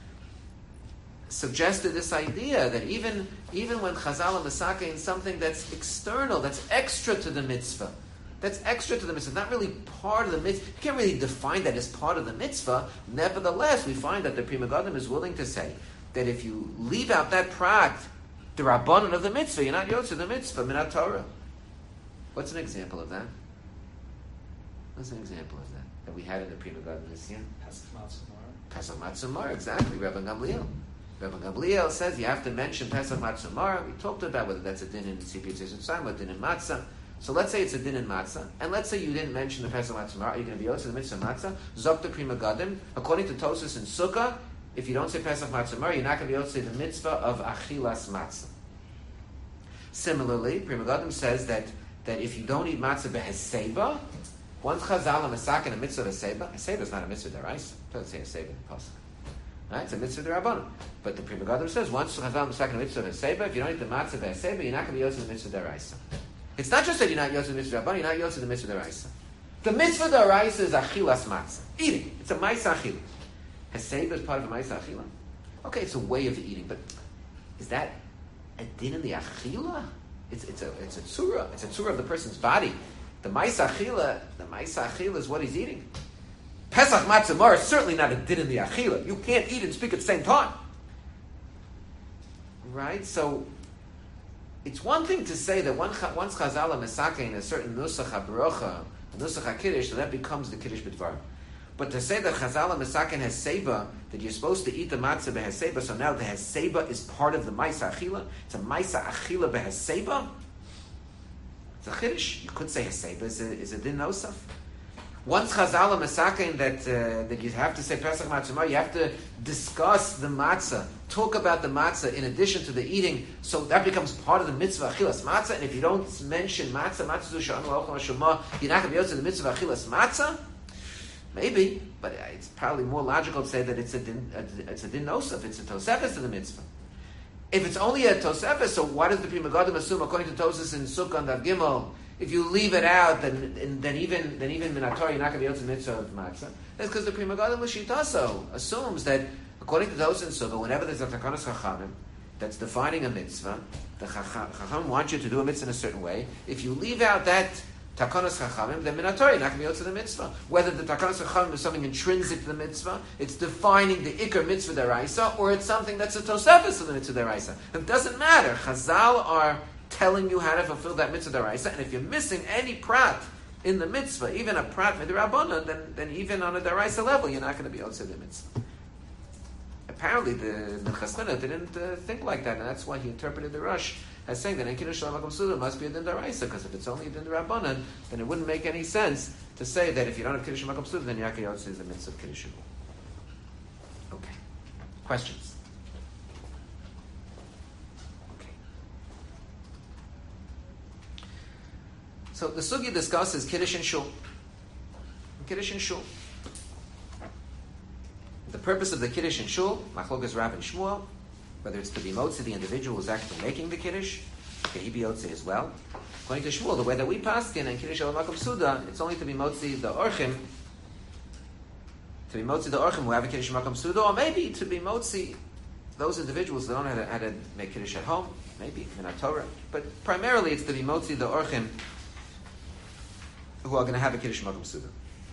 suggested this idea that even when Chazal and Masaka in something that's external, that's extra to the mitzvah, not really part of the mitzvah. You can't really define that as part of the mitzvah. Nevertheless, we find that the Prima Godim is willing to say that if you leave out that prat, the Rabbanon of the mitzvah, you're not Yotze the mitzvah, Min HaTorah. What's an example of that? What's an example of that we had in the Pri Megadim this year? Pesach Matzah. Pesach Matzah Mar, exactly. Rabbi Gamliel says you have to mention Pesach Matzah Mar. We talked about whether that's a din in Tzipir Tzizim Tzayim or a din in Matzah. So let's say it's a din in Matzah, and let's say you didn't mention the Pesach Matzah Mar. Are you going to be able to the mitzvah Matzah? Zok the Pri Megadim. According to Tosfos and Sukkah, if you don't say Pesach Matzah Mar, you're not going to be able to say the mitzvah of Achilas Matzah. Similarly, Pri Megadim says that if you don't eat matzah beheseba, once Chazal and Masak in a mitzvah beheseba is not a mitzvah deraisa. It doesn't say heseba in the pasuk. Right? It's a mitzvah derabanan. But the Pri Megadim says once Chazal and Masak in a mitzvah beheseba, if you don't eat the matzah beheseba, you're not going to be able to the mitzvah deraisa. It's not just that you're not able to the mitzvah derabanan, you're not able to the mitzvah deraisa. The mitzvah deraisa is achilas matzah, eating. It's a ma'isa achila. Heseba is part of a ma'isa achila. Okay, it's a way of eating, but is that a din in the achila? It's a tzura. It's a tzura of the person's body. The ma'isa achila is what he's eating. Pesach matzah mar is certainly not a din in the achila. You can't eat and speak at the same time. Right? So it's one thing to say that once Chazal mesake in a certain nusach habracha, nusach hakiddush, so that becomes the kiddush b'dvar. But to say that Chazal Mesaken has seba, that you're supposed to eat the matzah beheseba, so now the heseba is part of the ma'isa achila. It's a ma'isa achila beheseba. It's a chiddush. You could say heseba is a din nosaf. Once Chazal Mesaken that you have to say Pesach Matzah, you have to discuss the matzah, talk about the matzah in addition to the eating, so that becomes part of the mitzvah achilas matzah. And if you don't mention matzah zu sha'anu ha'ochel ha'shema, you're not going to be able to the mitzvah achilas matzah. Maybe, but it's probably more logical to say that it's a din nosaf, it's a tosefes to the mitzvah. If it's only a tosefes, so why does the Pri Megadim assume, according to Tosfos in Sukkah and Daf Gimel, if you leave it out, then even minator you're not going to be able to mitzvah of matzah? That's because the Pri Megadim l'shitaso assumes that according to Tosfos in Sukkah, whenever there's a takanas chachamim that's defining a mitzvah, the chachamim want you to do a mitzvah in a certain way. If you leave out that Takanas Chachamim, then Minator, you're not going to be able to the mitzvah. Whether the Takanas Chachamim is something intrinsic to the mitzvah, it's defining the Iker mitzvah deraisa, or it's something that's a Tosefes of the mitzvah deraisa. It doesn't matter. Chazal are telling you how to fulfill that mitzvah deraisa, and if you're missing any prat in the mitzvah, even a prat midrabanan, then even on a deraisa level, you're not going to be able to the mitzvah. Apparently, the Chassidut didn't think like that, and that's why he interpreted the Rush as saying that in Kiddush Shalom Makom Suda must be a din deraisa, because if it's only a din derabanan, then it wouldn't make any sense to say that if you don't have Kiddush Shalom Makom Suda, then Yaakov Yotze is the mitzvah of Kiddush Shalom. Okay. Questions? Okay. So the sugya discusses Kiddush and Shul. Kiddush and Shul. The purpose of the Kiddush and Shul, Machlokas Rav and Shmuel, whether it's to be motzi, the individual who's actually making the Kiddush, can he be motzi as well? According to Shmuel, the way that we paskin in Kiddush Shalom Makom Suda, it's only to be motzi the orchim, who have a Kiddush Makom Suda, or maybe to be motzi those individuals that don't know how to make Kiddush at home, maybe in our Torah, but primarily it's to be motzi the orchim who are going to have a Kiddush Makom Suda.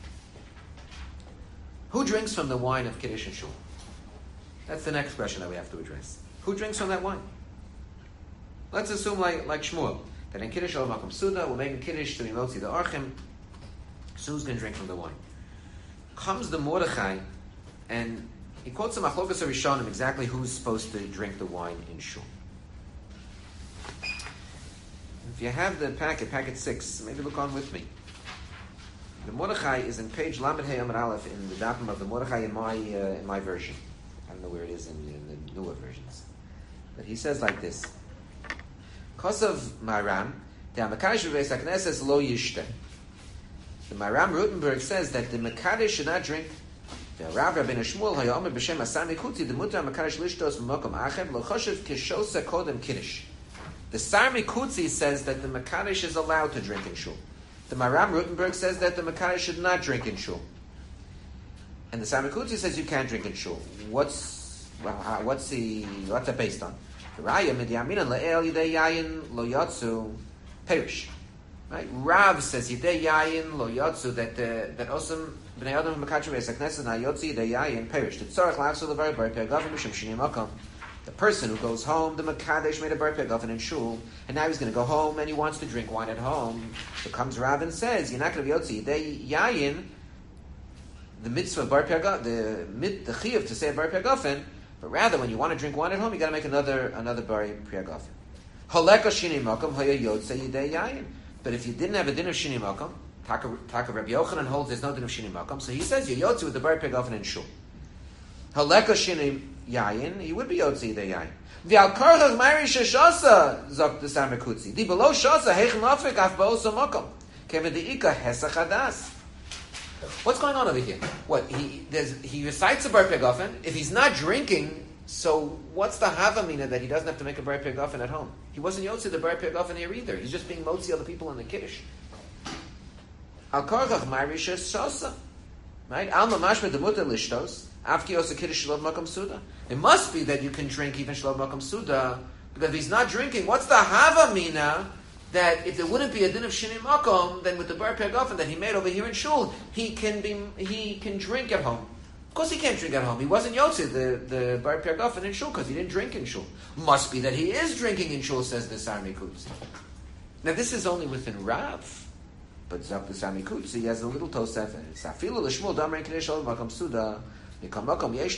Who drinks from the wine of Kiddush and Shul? That's the next question that we have to address. Who drinks from that wine? Let's assume like Shmuel, that in Kiddush Shalom Makom Suda, we're making Kiddush to be motzi the Archim, so who's going to drink from the wine? Comes the Mordechai, and he quotes the Machlokas HaRishonim exactly who's supposed to drink the wine in Shul. If you have the packet 6, maybe look on with me. The Mordechai is in page Lamed Hey Amud Aleph in the Dapim of the Mordechai in my version. I don't know where it is in the newer versions. But he says like this. Kosav Maram, the Mekadesh Beis HaKnesses lo yishte. The Maram Rutenberg says that the Mekadesh should not drink. The Rav Rabbeinu Shmuel hayomer b'shem Asar Mikuti, the Mutar Mekadesh lishtos v'mokom achem lo choshev kishosa kodem kiddush. The Sar Mikuti says that the Mekadesh is allowed to drink in Shul. The Maram Rutenberg says that the Mekadesh should not drink in Shul. And the Sar Mikuti says you can't drink in Shul. What's that based on? The Raya Midyaminan La'el Yidei Yayin Lo Yatsu Perish. Right? Rav says Yidei Yayin Lo Yatsu that Osam Bnei Adam Mekadesh Beis HaKnesses Na Yotzi Yidei Yayin Perish. The Tzarech La'afsu Levar Bar Pe'agavim Mishum Shini Makom. The person who goes home, the Mekadesh made a bar pe'agavin in Shul, and now he's going to go home and he wants to drink wine at home. So comes Rav and says, you're not going to be yotzi yidei yayin the mitzvah bar the chiyuv to say a bar piagafen, but rather when you want to drink wine at home, you got to make another bar piagafen. Haleka shini makom haya yotze yidei yayin. But if you didn't have a din of shini makom, Taka Rabbi Yochanan holds there's no din of shini makom, so he says you yotze with the bar piagafen in shul. Haleka shini yayin, he would be yotze yidei yayin. V'al karchach ma'iri sheshasa zok the samekutzi. Di below shasa heich nafik af ba'osa makom. Kevin de'ika hesach hadas. What's going on over here? What he recites a bar piagafen. If he's not drinking, so what's the havamina that he doesn't have to make a bar piagafen at home? He wasn't yotze the bar piagafen here either. He's just being motzi other people in the kiddush. Al karchach ma'iri sheshasa. Right? Al mamash medemuta lishtos. Afki osa kiddush shalom makom suda. It must be that you can drink even shalom makom suda, because if he's not drinking, what's the havamina that if there wouldn't be a din of shini makom, then with the bar piagafen that he made over here in shul, he can drink at home. Of course, he can't drink at home. He wasn't yotze the bar piagafen in shul because he didn't drink in shul. Must be that he is drinking in shul, says the Sami Kutzi. Now this is only within Rav, but Zak the Sami Kutzi has a little tosefet. Safilu l'shmul damrein kiddush shalom makom suda. What does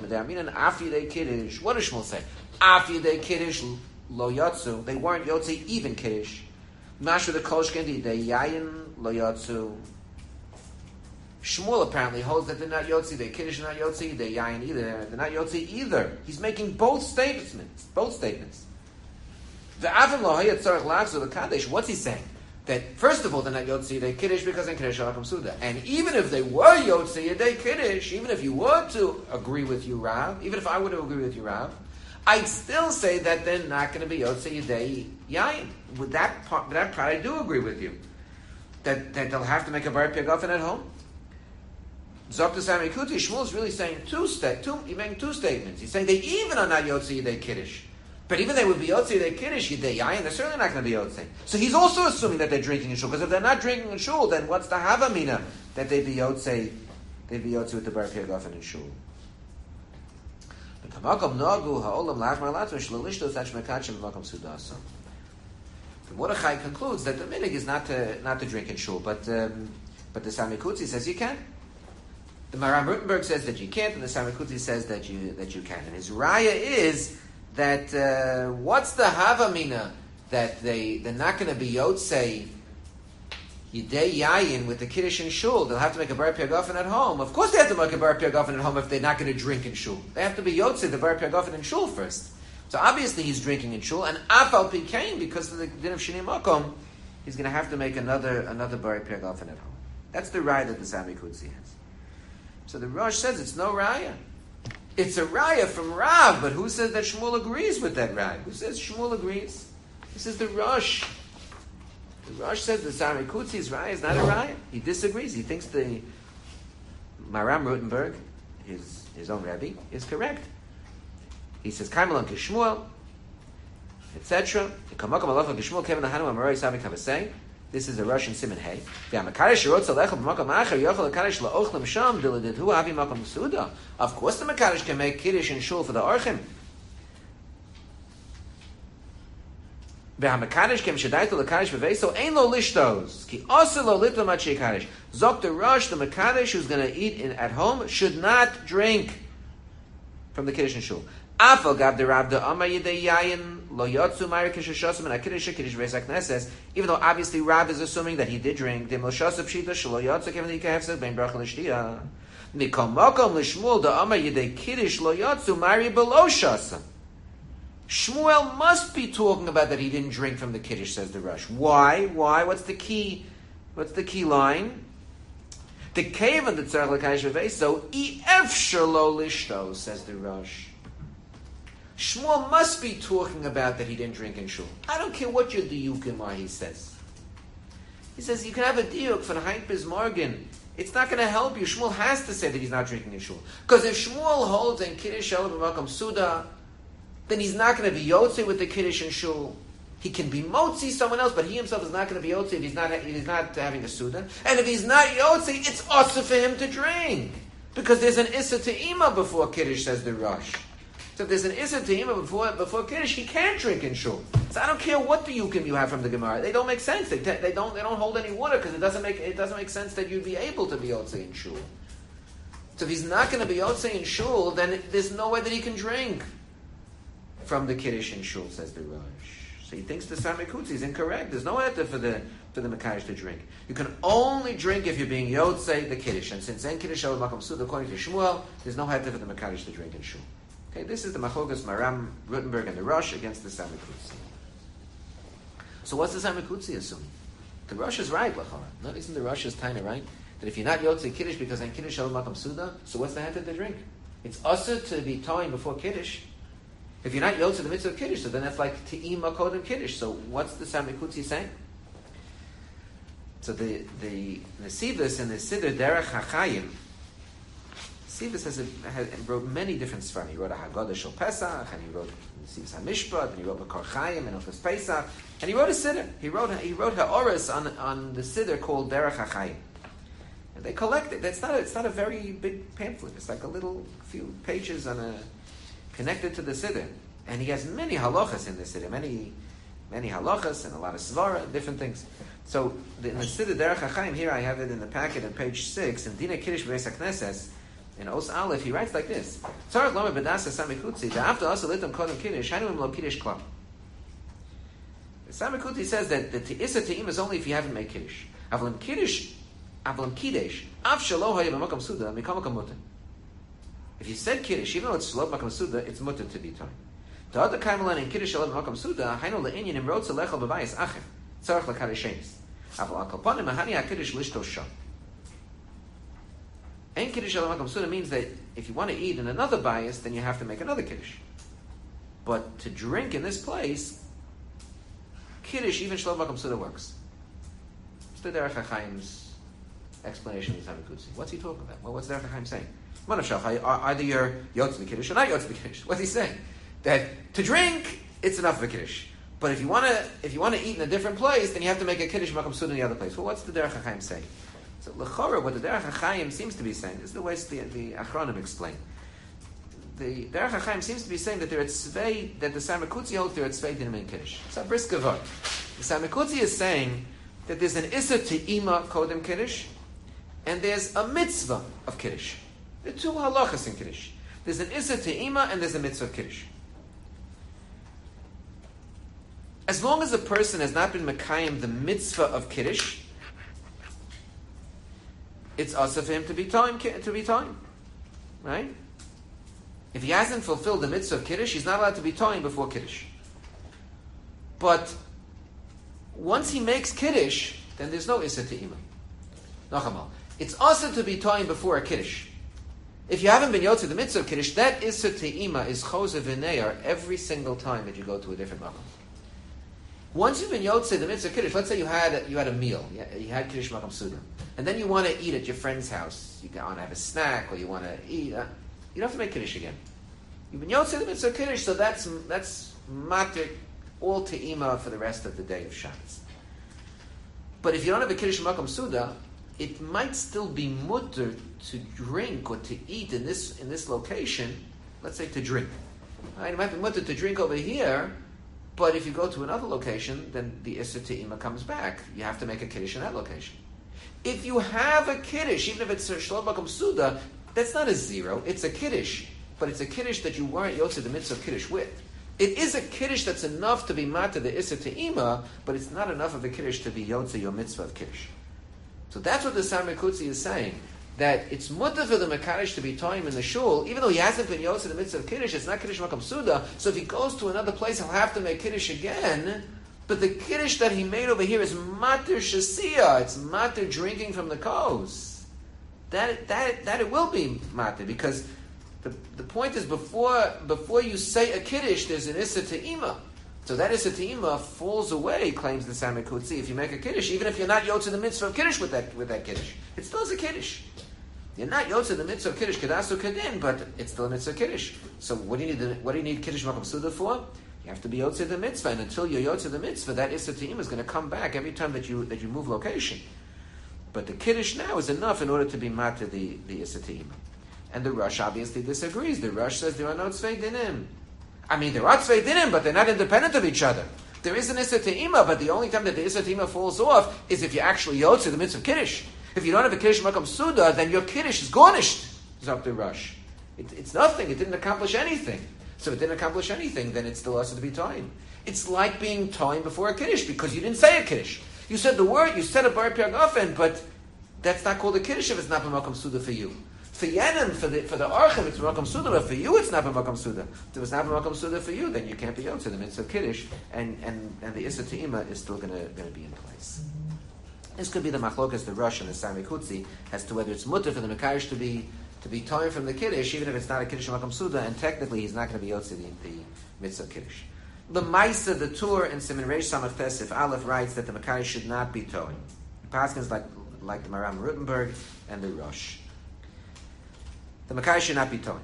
Shmuel say? Afidei kiddush lo yatsu. They weren't yotze even kiddush. Mashu the kolshkendi they yayin lo yatsu. Shmuel apparently holds that they're not yotze. They kiddush not yotze. They yayin either. They're not yotze either. He's making both statements. The avim lo hayat tzarich lachzu the kaddish. What's he saying? That first of all they're not yotze they kiddush because in kiddush alakum suda, and even if they were yotze they kiddush, even if you were to agree with you Rav, even if I were to agree with you Rav, I'd still say that they're not going to be yotze they yayin. With that part I do agree with you that they'll have to make a bar piagafen at home. Zok the Sami Kuti, Shmuel is really saying he's making two statements. He's saying they even are not yotze they kiddush. But even they would be yotze, they kiddush, they yayin, they're certainly not going to be yotze. So he's also assuming that they're drinking in shul, because if they're not drinking in shul, then what's the havamina that they'd be yotze with the bar piagafen in shul? The Mordechai concludes that the minig is not to drink in shul, but the Sami Kutzi says you can. The Maram Rutenberg says that you can't, and the Sami Kutzi says that you can. And his raya is that what's the havamina that they're not going to be yotze yidei yayin with the kiddush in shul? They'll have to make a bar piagafen at home. Of course, they have to make a bar piagafen at home if they're not going to drink in shul. They have to be yotze the bar piagafen in shul first. So obviously he's drinking in shul, and afal pikein because of the din of shini makom, he's going to have to make another bar piagafen at home. That's the raya that the Sami Kutzi has. So the Rosh says it's no raya. It's a raya from Rav, but who says that Shmuel agrees with that raya? Who says Shmuel agrees? This is the Rosh. The Rosh says the Sami Kutzi's raya is not a raya. He disagrees. He thinks the Maram Rutenberg, his own Rebbe, is correct. He says Kaimalan Kishmuel, etc. This is a Russian Simon Hay. Of course, the Makadosh can make Kiddush in Shul for the Orchim. Zok the Rosh, the Makadosh who's going to eat at home should not drink from the Kiddush in Shul. Even though obviously Rav is assuming that he did drink, Shmuel must be talking about that he didn't drink from the Kiddush, says the Rosh. Why? What's the key line? The cave and the tzarech l'kadosh v'veiso, efshar lo lishto, says the Rosh. Shmuel must be talking about that he didn't drink in shul. I don't care what your diyukim are, he says. He says you can have a diyuk for the Hein Bismargen. It's not going to help you. Shmuel has to say that he's not drinking in shul. Because if Shmuel holds in Kiddush Shalom B'Makom Suda, then he's not going to be yotze with the Kiddush in shul. He can be motzi someone else, but he himself is not going to be yotze if he's not having a Suda. And if he's not yotze, it's also for him to drink. Because there's an Issa Te'ima before Kiddush, says the Rosh. So if there's an Issa Te'ima before Kiddush, he can't drink in shul. So I don't care what the yukim you have from the Gemara. They don't make sense. They don't hold any water because it doesn't make sense that you'd be able to be yotze in shul. So if he's not going to be Yotzei in Shul, then there's no way that he can drink from the Kiddush in Shul, says the Rosh. So he thinks the Samikutzi is incorrect. There's no heter for the Mekadosh to drink. You can only drink if you're being Yotzei the Kiddush. And since En Kiddush Shalom Makom Suda, according to Shmuel, there's no heter for the Mekadosh to drink in Shul. Okay, this is the Machlokas Maram, Rutenberg, and the Rosh against the Samikutzi. So what's the Samikutzi assuming? The Rosh is right, Lachara. No, isn't the Rosh's taina right? That if you're not Yotzei Kiddush because En Kiddush Shalom Makom Suda, so what's the heter to drink? It's also to be towing before Kiddush. If you're not Yotzei the mitzvah of Kiddush, so then that's like Te'ima Kodem Kiddush. So what's the Samikutzi saying? So the Nesivus and the Siddur Derech HaChaim, Nesivus wrote many different svarim. He wrote a Haggadah Shel Pesach, and he wrote Nesivus HaMishpat, and he wrote Makor Chaim and Hilchos Pesach, and he wrote a Siddur. He wrote Ha'oris on the Siddur called Derech HaChaim. And they collect it. It's not a very big pamphlet. It's like a little few pages connected to the Siddur. And he has many halachas in the Siddur, many halachas and a lot of svara, different things. So in the Siddur Derech HaChaim, here I have it in the packet on page 6, in Dina Kiddush B'Beis HaKnesses, in Os Aleph, he writes like this: Tzarech Lomer B'Dasa Samikutzi, Da'afta Asa Litam Kodem Kiddush, Hainu Im Lo Kiddush Klam. The Samikutzi says that the Te'isa Te'im is only if you haven't made Kiddush. Avlam Kiddush, Avlam Kiddush, Av Shalo Haya B'Makam Suda, Mikam Makam Mutter. If you said Kiddush, even though it's Shlo B'Makam Suda, it's Mutter to be time. The other Kaimalan in Kiddush Shalo B'Makam Suda, Hainu Le'inyan Im Rotza Lechel B'Bayis Achim, Tzarech L'Kadeshenis. Aval Akalpanim Mahani HaKiddush Lishto Shah. Ein Kiddush Shalom Makom Suda means that if you want to eat in another bias, then you have to make another Kiddush. But to drink in this place, Kiddush, even Shalom Makom Suda works. It's the Derech HaChaim's explanation of the Samikutzi. What's he talking about? Well, what's Derech HaChaim saying? Either you're Yotzei the Kiddush or not Yotzei the Kiddush. What's he saying? That to drink, it's enough of a Kiddush. But if you want to eat in a different place, then you have to make a Kiddush Makom Suda in the other place. Well, what's the Derech HaChaim saying? So l'chora, what the Derech HaChaim seems to be saying is the way the Achronim explain. The Derech HaChaim seems to be saying that that the Samikutzi holds there at Tzvei Dinim in Kiddush. It's a brisk avot. The Samikutzi is saying that there's an Issa Te'ima Kodem Kiddush, and there's a mitzvah of Kiddush. There are two halachas in Kiddush. There's an Issa Te'ima and there's a mitzvah of Kiddush. As long as a person has not been Mekayim the mitzvah of Kiddush, it's also for him to be time, right? If he hasn't fulfilled the mitzvah of Kiddush, he's not allowed to be time before Kiddush. But once he makes Kiddush, then there's no Issa Te'ima. Nachamal. It's also to be time before a Kiddush. If you haven't been Yotzei the mitzvah of Kiddush, that Issa Te'ima is Chosev V'Neir every single time that you go to a different makom. Once you've been Yotzei the mitzvah of Kiddush, let's say you had a meal, you had Kiddush Makom Suda, and then you want to eat at your friend's house, you want to have a snack, or you want to eat, you don't have to make Kiddush again. You've been Yotzei the mitzvah of Kiddush, so that's matir all Te'ima for the rest of the day of Shabbos. But if you don't have a Kiddush Makom Suda, it might still be mutter to drink or to eat in this location, let's say to drink. Right? It might be mutter to drink over here, but if you go to another location, then the Issa Te'ima comes back. You have to make a Kiddush in that location. If you have a Kiddush, even if it's a Shalom Makom Suda, that's not a zero. It's a Kiddush, but it's a Kiddush that you weren't Yotzei the mitzvah of Kiddush with. It is a Kiddush that's enough to be Mata the Issa Te'ima, but it's not enough of a Kiddush to be Yotzei your mitzvah of Kiddush. So that's what the Samikutzi is saying. That it's mutter for the Mekadosh to be time in the shul, even though he hasn't been Yotzei the mitzvah of Kiddush, it's not Kiddush Makom Suda, so if he goes to another place, he'll have to make Kiddush again, but the Kiddush that he made over here is Mater Shasiyah, it's Mater drinking from the kos. That it will be Mater, because the point is, before you say a Kiddush, there's an Issa Te'ima. So that Issa Te'ima falls away, claims the Samikutzi, if you make a Kiddush, even if you're not Yotzei the mitzvah of Kiddush with that Kiddush. It still is a Kiddush. You're not Yotzei the mitzvah of Kiddush, Kedasu Kedin, but it's still a mitzvah of Kiddush. So what do you need Kiddush Makom Suda for? You have to be Yotzei the mitzvah, and until you're Yotzei the mitzvah, that Issa Te'ima is going to come back every time that you move location. But the Kiddush now is enough in order to be Mata the Issa Te'ima. And the Rosh obviously disagrees. The Rosh says there are no Tzvei Dinim. I mean, there are Tzvei Dinim, but they're not independent of each other. There is an Issa Te'ima, but the only time that the Issa Te'ima falls off is if you're actually Yotzei the mitzvah of Kiddush. If you don't have a Kiddush Makom Suda, then your Kiddush is garnished. Zok the Rush. It's nothing. It didn't accomplish anything. So if it didn't accomplish anything, then it's still also to be toim. It's like being toim before a kiddush because you didn't say a kiddush. You said the word, you said a bar piagafen, but that's not called a kiddush if it's not b'makom suda for you. For Yenim, for the Archim, it's b'makom suda, but for you it's not b'makom suda. If it was not b'makom suda for you, then you can't be yotze the mitzvah kiddush, and the issa te'ima is still going to be in place. This could be the machlokas, the Rush and the Sami Kutzi, as to whether it's mutter for the Mekayish to be torn from the kiddush, even if it's not a kiddush b'makom suda, and technically he's not going to be yotze the mitzvah kiddush. The Maisa, the Tur, and Siman Reish Samach Tesif Aleph writes that the Mekayish should not be torn. Paskins like the Maram Rutenberg and the Rosh. The Mekayish should not be torn.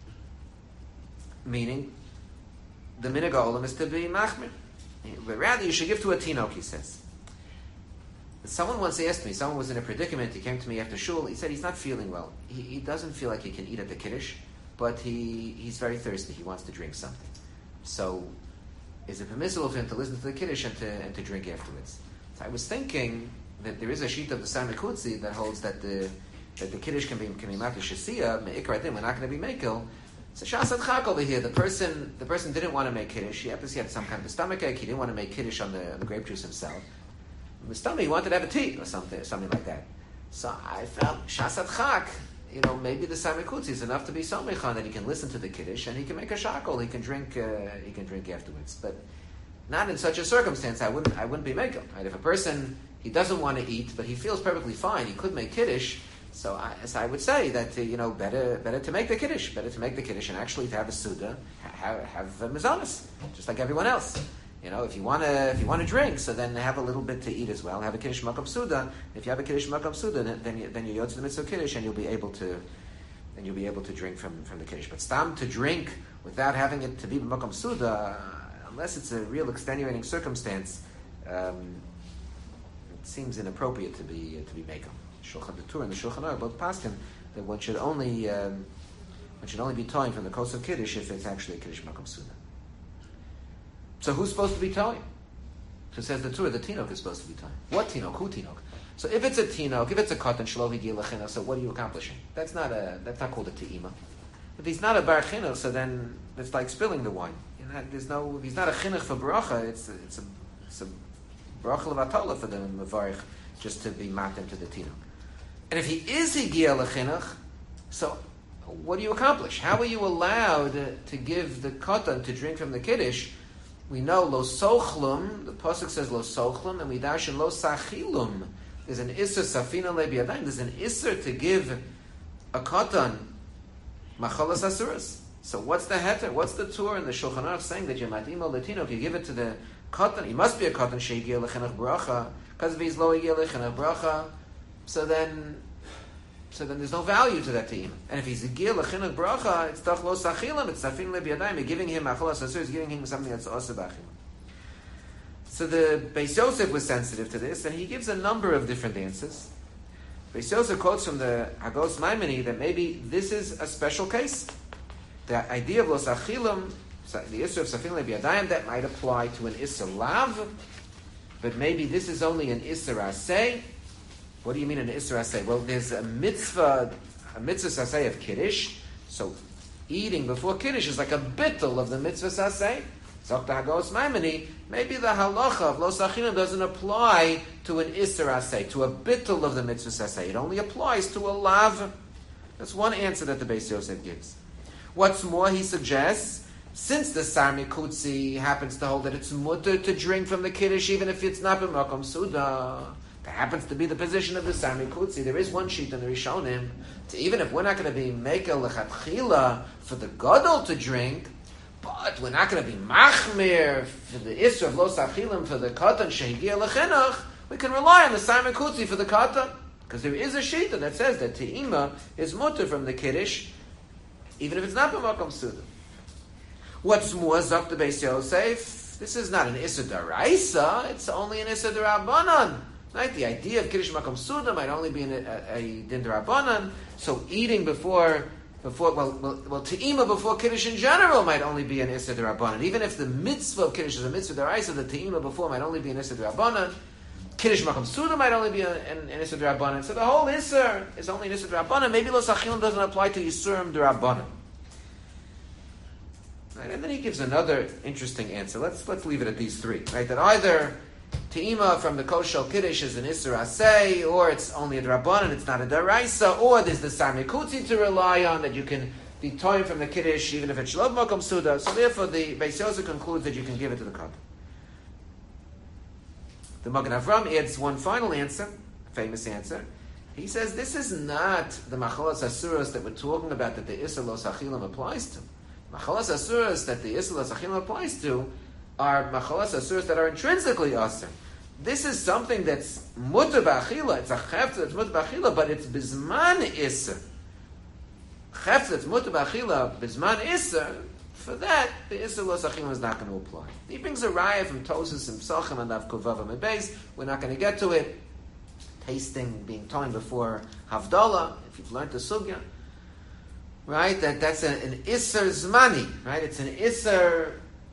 Meaning, the Minhag Olam is to be machmir. But rather, you should give to a tinok, he says. Someone once asked me, someone was in a predicament, he came to me after shul, he said he's not feeling well. He doesn't feel like he can eat at the kiddush, but he's very thirsty, he wants to drink something. So, is it permissible for him to listen to the kiddush and to drink afterwards? So I was thinking that there is a sheet of the Sami Kutzi that holds that the kiddush can be makish shesiya, me'ikar din, we're not going to be mekel. So Shas Adchak over here, the person didn't want to make kiddush. He obviously had some kind of a stomachache. He didn't want to make kiddush on the grape juice himself. In the stomach, he wanted to have a tea or something like that. So I felt Shas Adchak, maybe the Sami Kutzi is enough to be somechan that he can listen to the kiddush and he can make a shackle. He can drink afterwards, but not in such a circumstance. I wouldn't be mekel. Right? If a person he doesn't want to eat, but he feels perfectly fine, he could make kiddush. So I would say that better to make the kiddush, and actually to have a suda, have a mizanos, just like everyone else. If you want to drink, so then have a little bit to eat as well. Have a kiddush makam suda. If you have a kiddush makam suda, then you yotz the mitzvah kiddush, and you'll be able to drink from the kiddush. But stam to drink without having it to be makam suda, unless it's a real extenuating circumstance, it seems inappropriate to be makam. Shulchan Tur and the Shulchan Aruch both paskin that one should only be towing from the kos of kiddush if it's actually a kiddush makam suda. So who's supposed to be towing? So says the Tur, the tinok is supposed to be towing. What tinok? Who tinok? So if it's a tinok, if it's a katan shlo higi lechina, so what are you accomplishing? That's not called a te'ima. If he's not a bar chinuch, so then it's like spilling the wine. If he's not a chinuch for bracha, it's a bracha levatala for the mevarich just to be matem to the tinok. And if he is higia lechinuch, so what do you accomplish? How are you allowed to give the katan to drink from the kiddush? We know lo sochlum, the pasuk says lo sochlum, and we dash in lo sachilum. There's an isser safina lebiadayim. There's an isser to give a katan machalas asuras. So what's the heter? What's the Tur in the Shulchan Aruch saying that yematimo latino? You give it to the katan. He must be a katan shehigia lechinuch bracha, because if he's lo higia lechinuch bracha, so then there's no value to that to him. And if he's a gil lechinuch bracha, it's tach lo sachilam, it's safin lebiadayim. You're giving him acholas asur, is giving him something that's also bachim. So the Beis Yosef was sensitive to this, and he gives a number of different answers. Beis Yosef quotes from the Hagos Maimoni that maybe this is a special case. The idea of lo sachilam, the issue of safin lebiadayim, that might apply to an isser lav, but maybe this is only an isser aseh. What do you mean an Isra Aseh? Well, there's a mitzvah Aseh of Kiddush. So eating before Kiddush is like a bittul of the mitzvah Aseh. Zok the Hagos Maimoni, maybe the halacha of Lo Sachinim doesn't apply to an Isra Aseh, to a bittul of the mitzvah Aseh. It only applies to a lav. That's one answer that the Beis Yosef gives. What's more, he suggests, since the Sami Kutzi happens to hold that it's mutter to drink from the Kiddush even if it's not b'makom suda, that happens to be the position of the Sami Kutzi. There is one sheet in the Rishonim, even if we're not going to be mekel lechatchila for the gadol to drink, but we're not going to be machmir for the isra of lo sachilim for the katan shehigia lechinuch, we can rely on the Sami Kutzi for the katan, because there is a sheet that says that te'ima is mutter from the kiddush, even if it's not b'makom suda. What's more, zok the Beis Yosef, this is not an issa daraisa, it's only an issa darabanan. Right? The idea of Kiddush Makom Suda might only be a din d'Rabbanan. So eating before te'ima before Kiddush in general might only be an Issa d'Rabbanan. Even if the mitzvah of Kiddush is a mitzvah d'Oraisa, the te'ima before might only be an Issa d'Rabbanan. Kiddush Makom Suda might only be an Isser D'Rabbanan. So the whole Isser is only an Isser D'Rabbanan. Maybe Los Achilim doesn't apply to Yisurim D'Rabbanan. Right? And then he gives another interesting answer. Let's leave it at these three. Right? That either Te'ima from the Koshel Kiddush is an Isser Aseh, or it's only a D'Rabbanan, it's not a D'Araisa, or there's the Sar Mikutzi to rely on, that you can be toying from the Kiddush even if it's Shalom Makom Suda. So therefore the Beis Yosef concludes that you can give it to the Katan. The Magen Avram adds one final answer, famous answer. He says this is not the Machalas Asuras that we're talking about that the Isser Los Achilim applies to. Machalas Asuras that the Isser Los Achilim applies to are Machalas Asuras that are intrinsically Asur. This is something that's Mutter B'Achila. It's a Chefta that's Mutter B'Achila, but it's Bizman Isser. Chefta that's Mutter B'Achila, Bizman Isser. For that, the Isser Los Achilim is not going to apply. He brings a raya from Tosas and Psachim and Av Kuvav and Beis. We're not going to get to it. Tasting, being toned before Havdalah, if you've learned the Sugya. Right? That's an Isser Zmani. Right? It's an Isser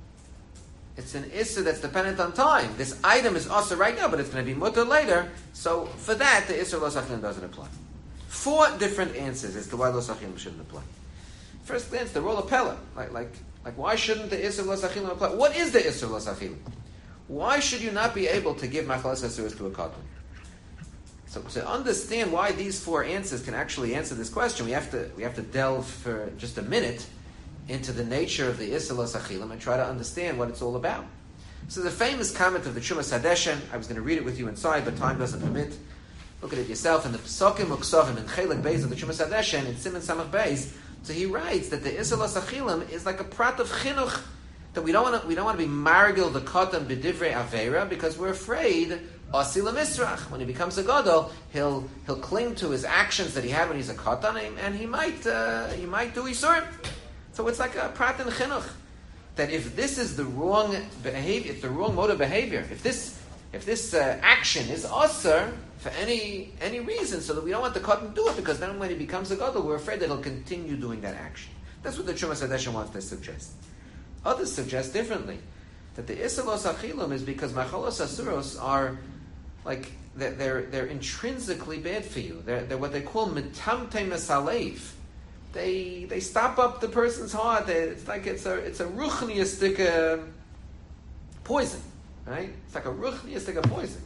that's dependent on time. This item is also right now, but it's going to be mutter later. So for that, the Isser Los Achilim doesn't apply. 4 different answers as to why Los Achilim shouldn't apply. First glance, the role of Pella. Like, why shouldn't the Isser Los Achilim apply? What is the Isser Los Achilim? Why should you not be able to give Machalas Asuras to a Katan? So to understand why these 4 answers can actually answer this question, we have to delve for just a minute into the nature of the Isser Los Achilim and try to understand what it's all about. So the famous comment of the Chumas Hadeshen, I was going to read it with you inside, but time doesn't permit. Look at it yourself in the Pesukim Uksovim in Chelik Beis of the Chumas Hadeshen in Siman Samach Beis. So he writes that the Isser Los Achilim is like a prat of chinuch, that we don't want to be margil the katan b'divrei avera because we're afraid asila misrach, when he becomes a gadol, he'll cling to his actions that he had when he's a katan, and he might do isurim. So it's like a prat in chinuch, that if this is the wrong behavior, if the wrong mode of behavior, if this action is asur for any reason, so that we don't want the katan to do it, because then when he becomes a gadol, we're afraid that he'll continue doing that action. That's what the Chumas Hadeshen wants to suggest. Others suggest differently, that the Isser Los Achilim is because Machalos Asuros are like they're intrinsically bad for you. They're what they call mitamte mesalev. They stop up the person's heart. It's like it's a ruchniistic poison, right? It's like a ruchniistic poison.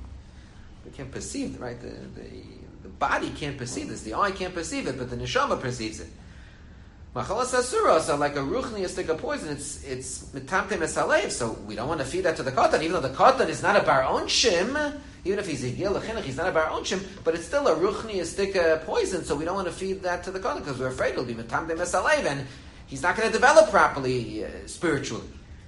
We can't perceive it, right? The body can't perceive this. The eye can't perceive it, but the neshama perceives it. Machalas Asuros are like a ruchniistic poison. It's mitamte mesalev. So we don't want to feed that to the katan, even though the katan is not a bar onshim. Even if he's a gil chinuch, he's not a bar onshim, but it's still a ruchniistic poison. So we don't want to feed that to the katan because we're afraid it'll be mitamte mesalev, and he's not going to develop properly spiritually.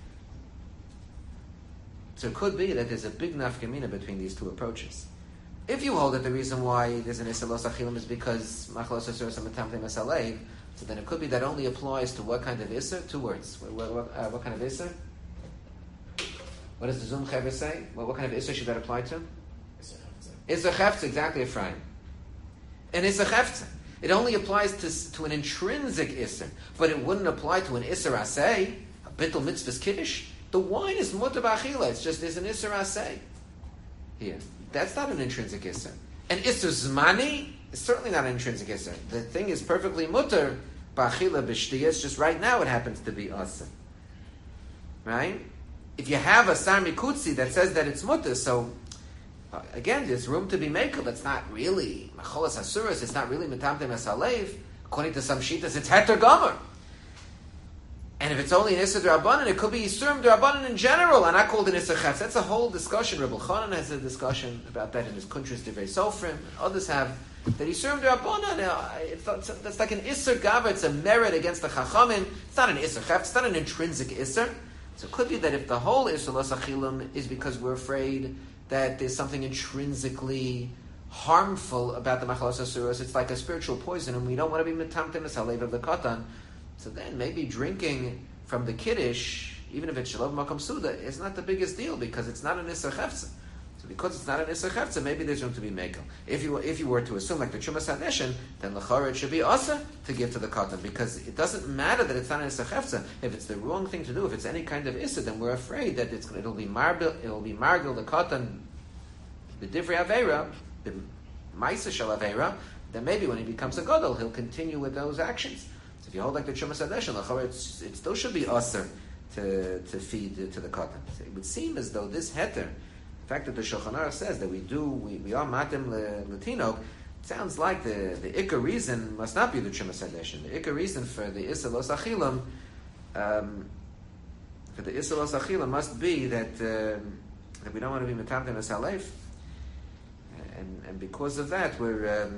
So it could be that there's a big nafkamina between these 2 approaches. If you hold that the reason why there's an Isser Los Achilim is because Machalos Asuros and mitamte mesalev, so then it could be that only applies to what kind of Isser? 2 words. What kind of Isser? What does the Zum Chaver say? What kind of Isser should that apply to? Isser Chefza, exactly, Ephraim. An Isser Chefza. It only applies to an intrinsic Isser, but it wouldn't apply to an Isser Aseh, a Bittul Mitzvah's Kiddush. The wine is Mutter B'Achila. It's just there's an Isser Aseh here. That's not an intrinsic Isser. An Isser Zmani is certainly not an intrinsic Isser. The thing is perfectly Mutter B'Achila B'Shtiyah. It's just right now it happens to be Aseh. Right? If you have a Sar Mikutzi that says that it's Mutter, so again, there's room to be makel. That's not really Macholas Asuras. It's not really Mitamte Mesalev. According to some Shitas, it's Heter Gomer. And if it's only an Isser D'Rabbanan, it could be Yisurim D'Rabbanan in general, and not called an Isser Chefz. That's a whole discussion. Rebbe Chanan has a discussion about that in his Kuntras Divrei Sofrim. Others have that Yisurim D'Rabbanan, that's like an Isser Gava. It's a merit against the Chachamim. It's not an Isser Chefz. It's not an intrinsic Isser. So it could be that if the whole Isser Los Achilim is because we're afraid that there's something intrinsically harmful about the Machalos Asuros, it's like a spiritual poison, and we don't want to be mitamte mesalev of the katan. So then maybe drinking from the Kiddush, even if it's Shalom Makom Suda, is not the biggest deal because it's not an Isser Chefza. So because it's not an Isser Chefza, maybe there's room to be Mekel. If you were to assume like the Chumas Hadeshen, then L'chara it should be Asa to give to the Katan, because it doesn't matter that it's not an Isser Chefza. If it's the wrong thing to do, if it's any kind of Isser, then we're afraid that it'll be Margil the Katan b'divrei avera, b'maisa shel avera, then maybe when he becomes a gadol, he'll continue with those actions. So if you hold like the Chumas Hadeshin, it still should be usher to feed to the katan. So it would seem as though this heter, the fact that the Shulchan Aruch says that we are matim letinok, sounds like the ikar reason must not be the Chumas Hadeshin. The ikar reason for the Issa Los Achilam, must be that we don't want to be metamtem as halef, and because of that we're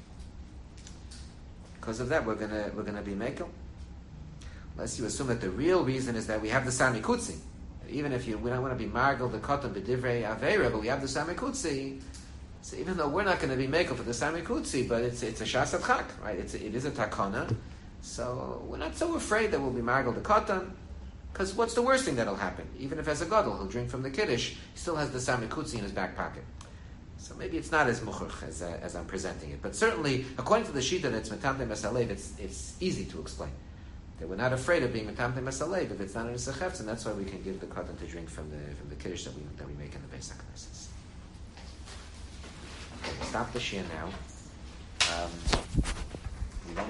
gonna be mekel. Unless you assume that the real reason is that we have the samikutzi. Even if we don't want to be margal the katan b'divrei avera, but we have the samikutzi. So even though we're not going to be mekel for the samikutzi, but it's a shasat chak, right? It is a takana. So we're not so afraid that we'll be margal the katan, because what's the worst thing that'll happen? Even if as a gadol he'll drink from the kiddush, he still has the samikutzi in his back pocket. So maybe it's not as muchach as I'm presenting it, but certainly according to the shita that's metamtem esalev, it's easy to explain. That we're not afraid of being metamtem esalev if it's not in a sechefs, and that's why we can give the katan to drink from the kiddush that we make in the Beis HaKnesses. Okay, stop the shir now.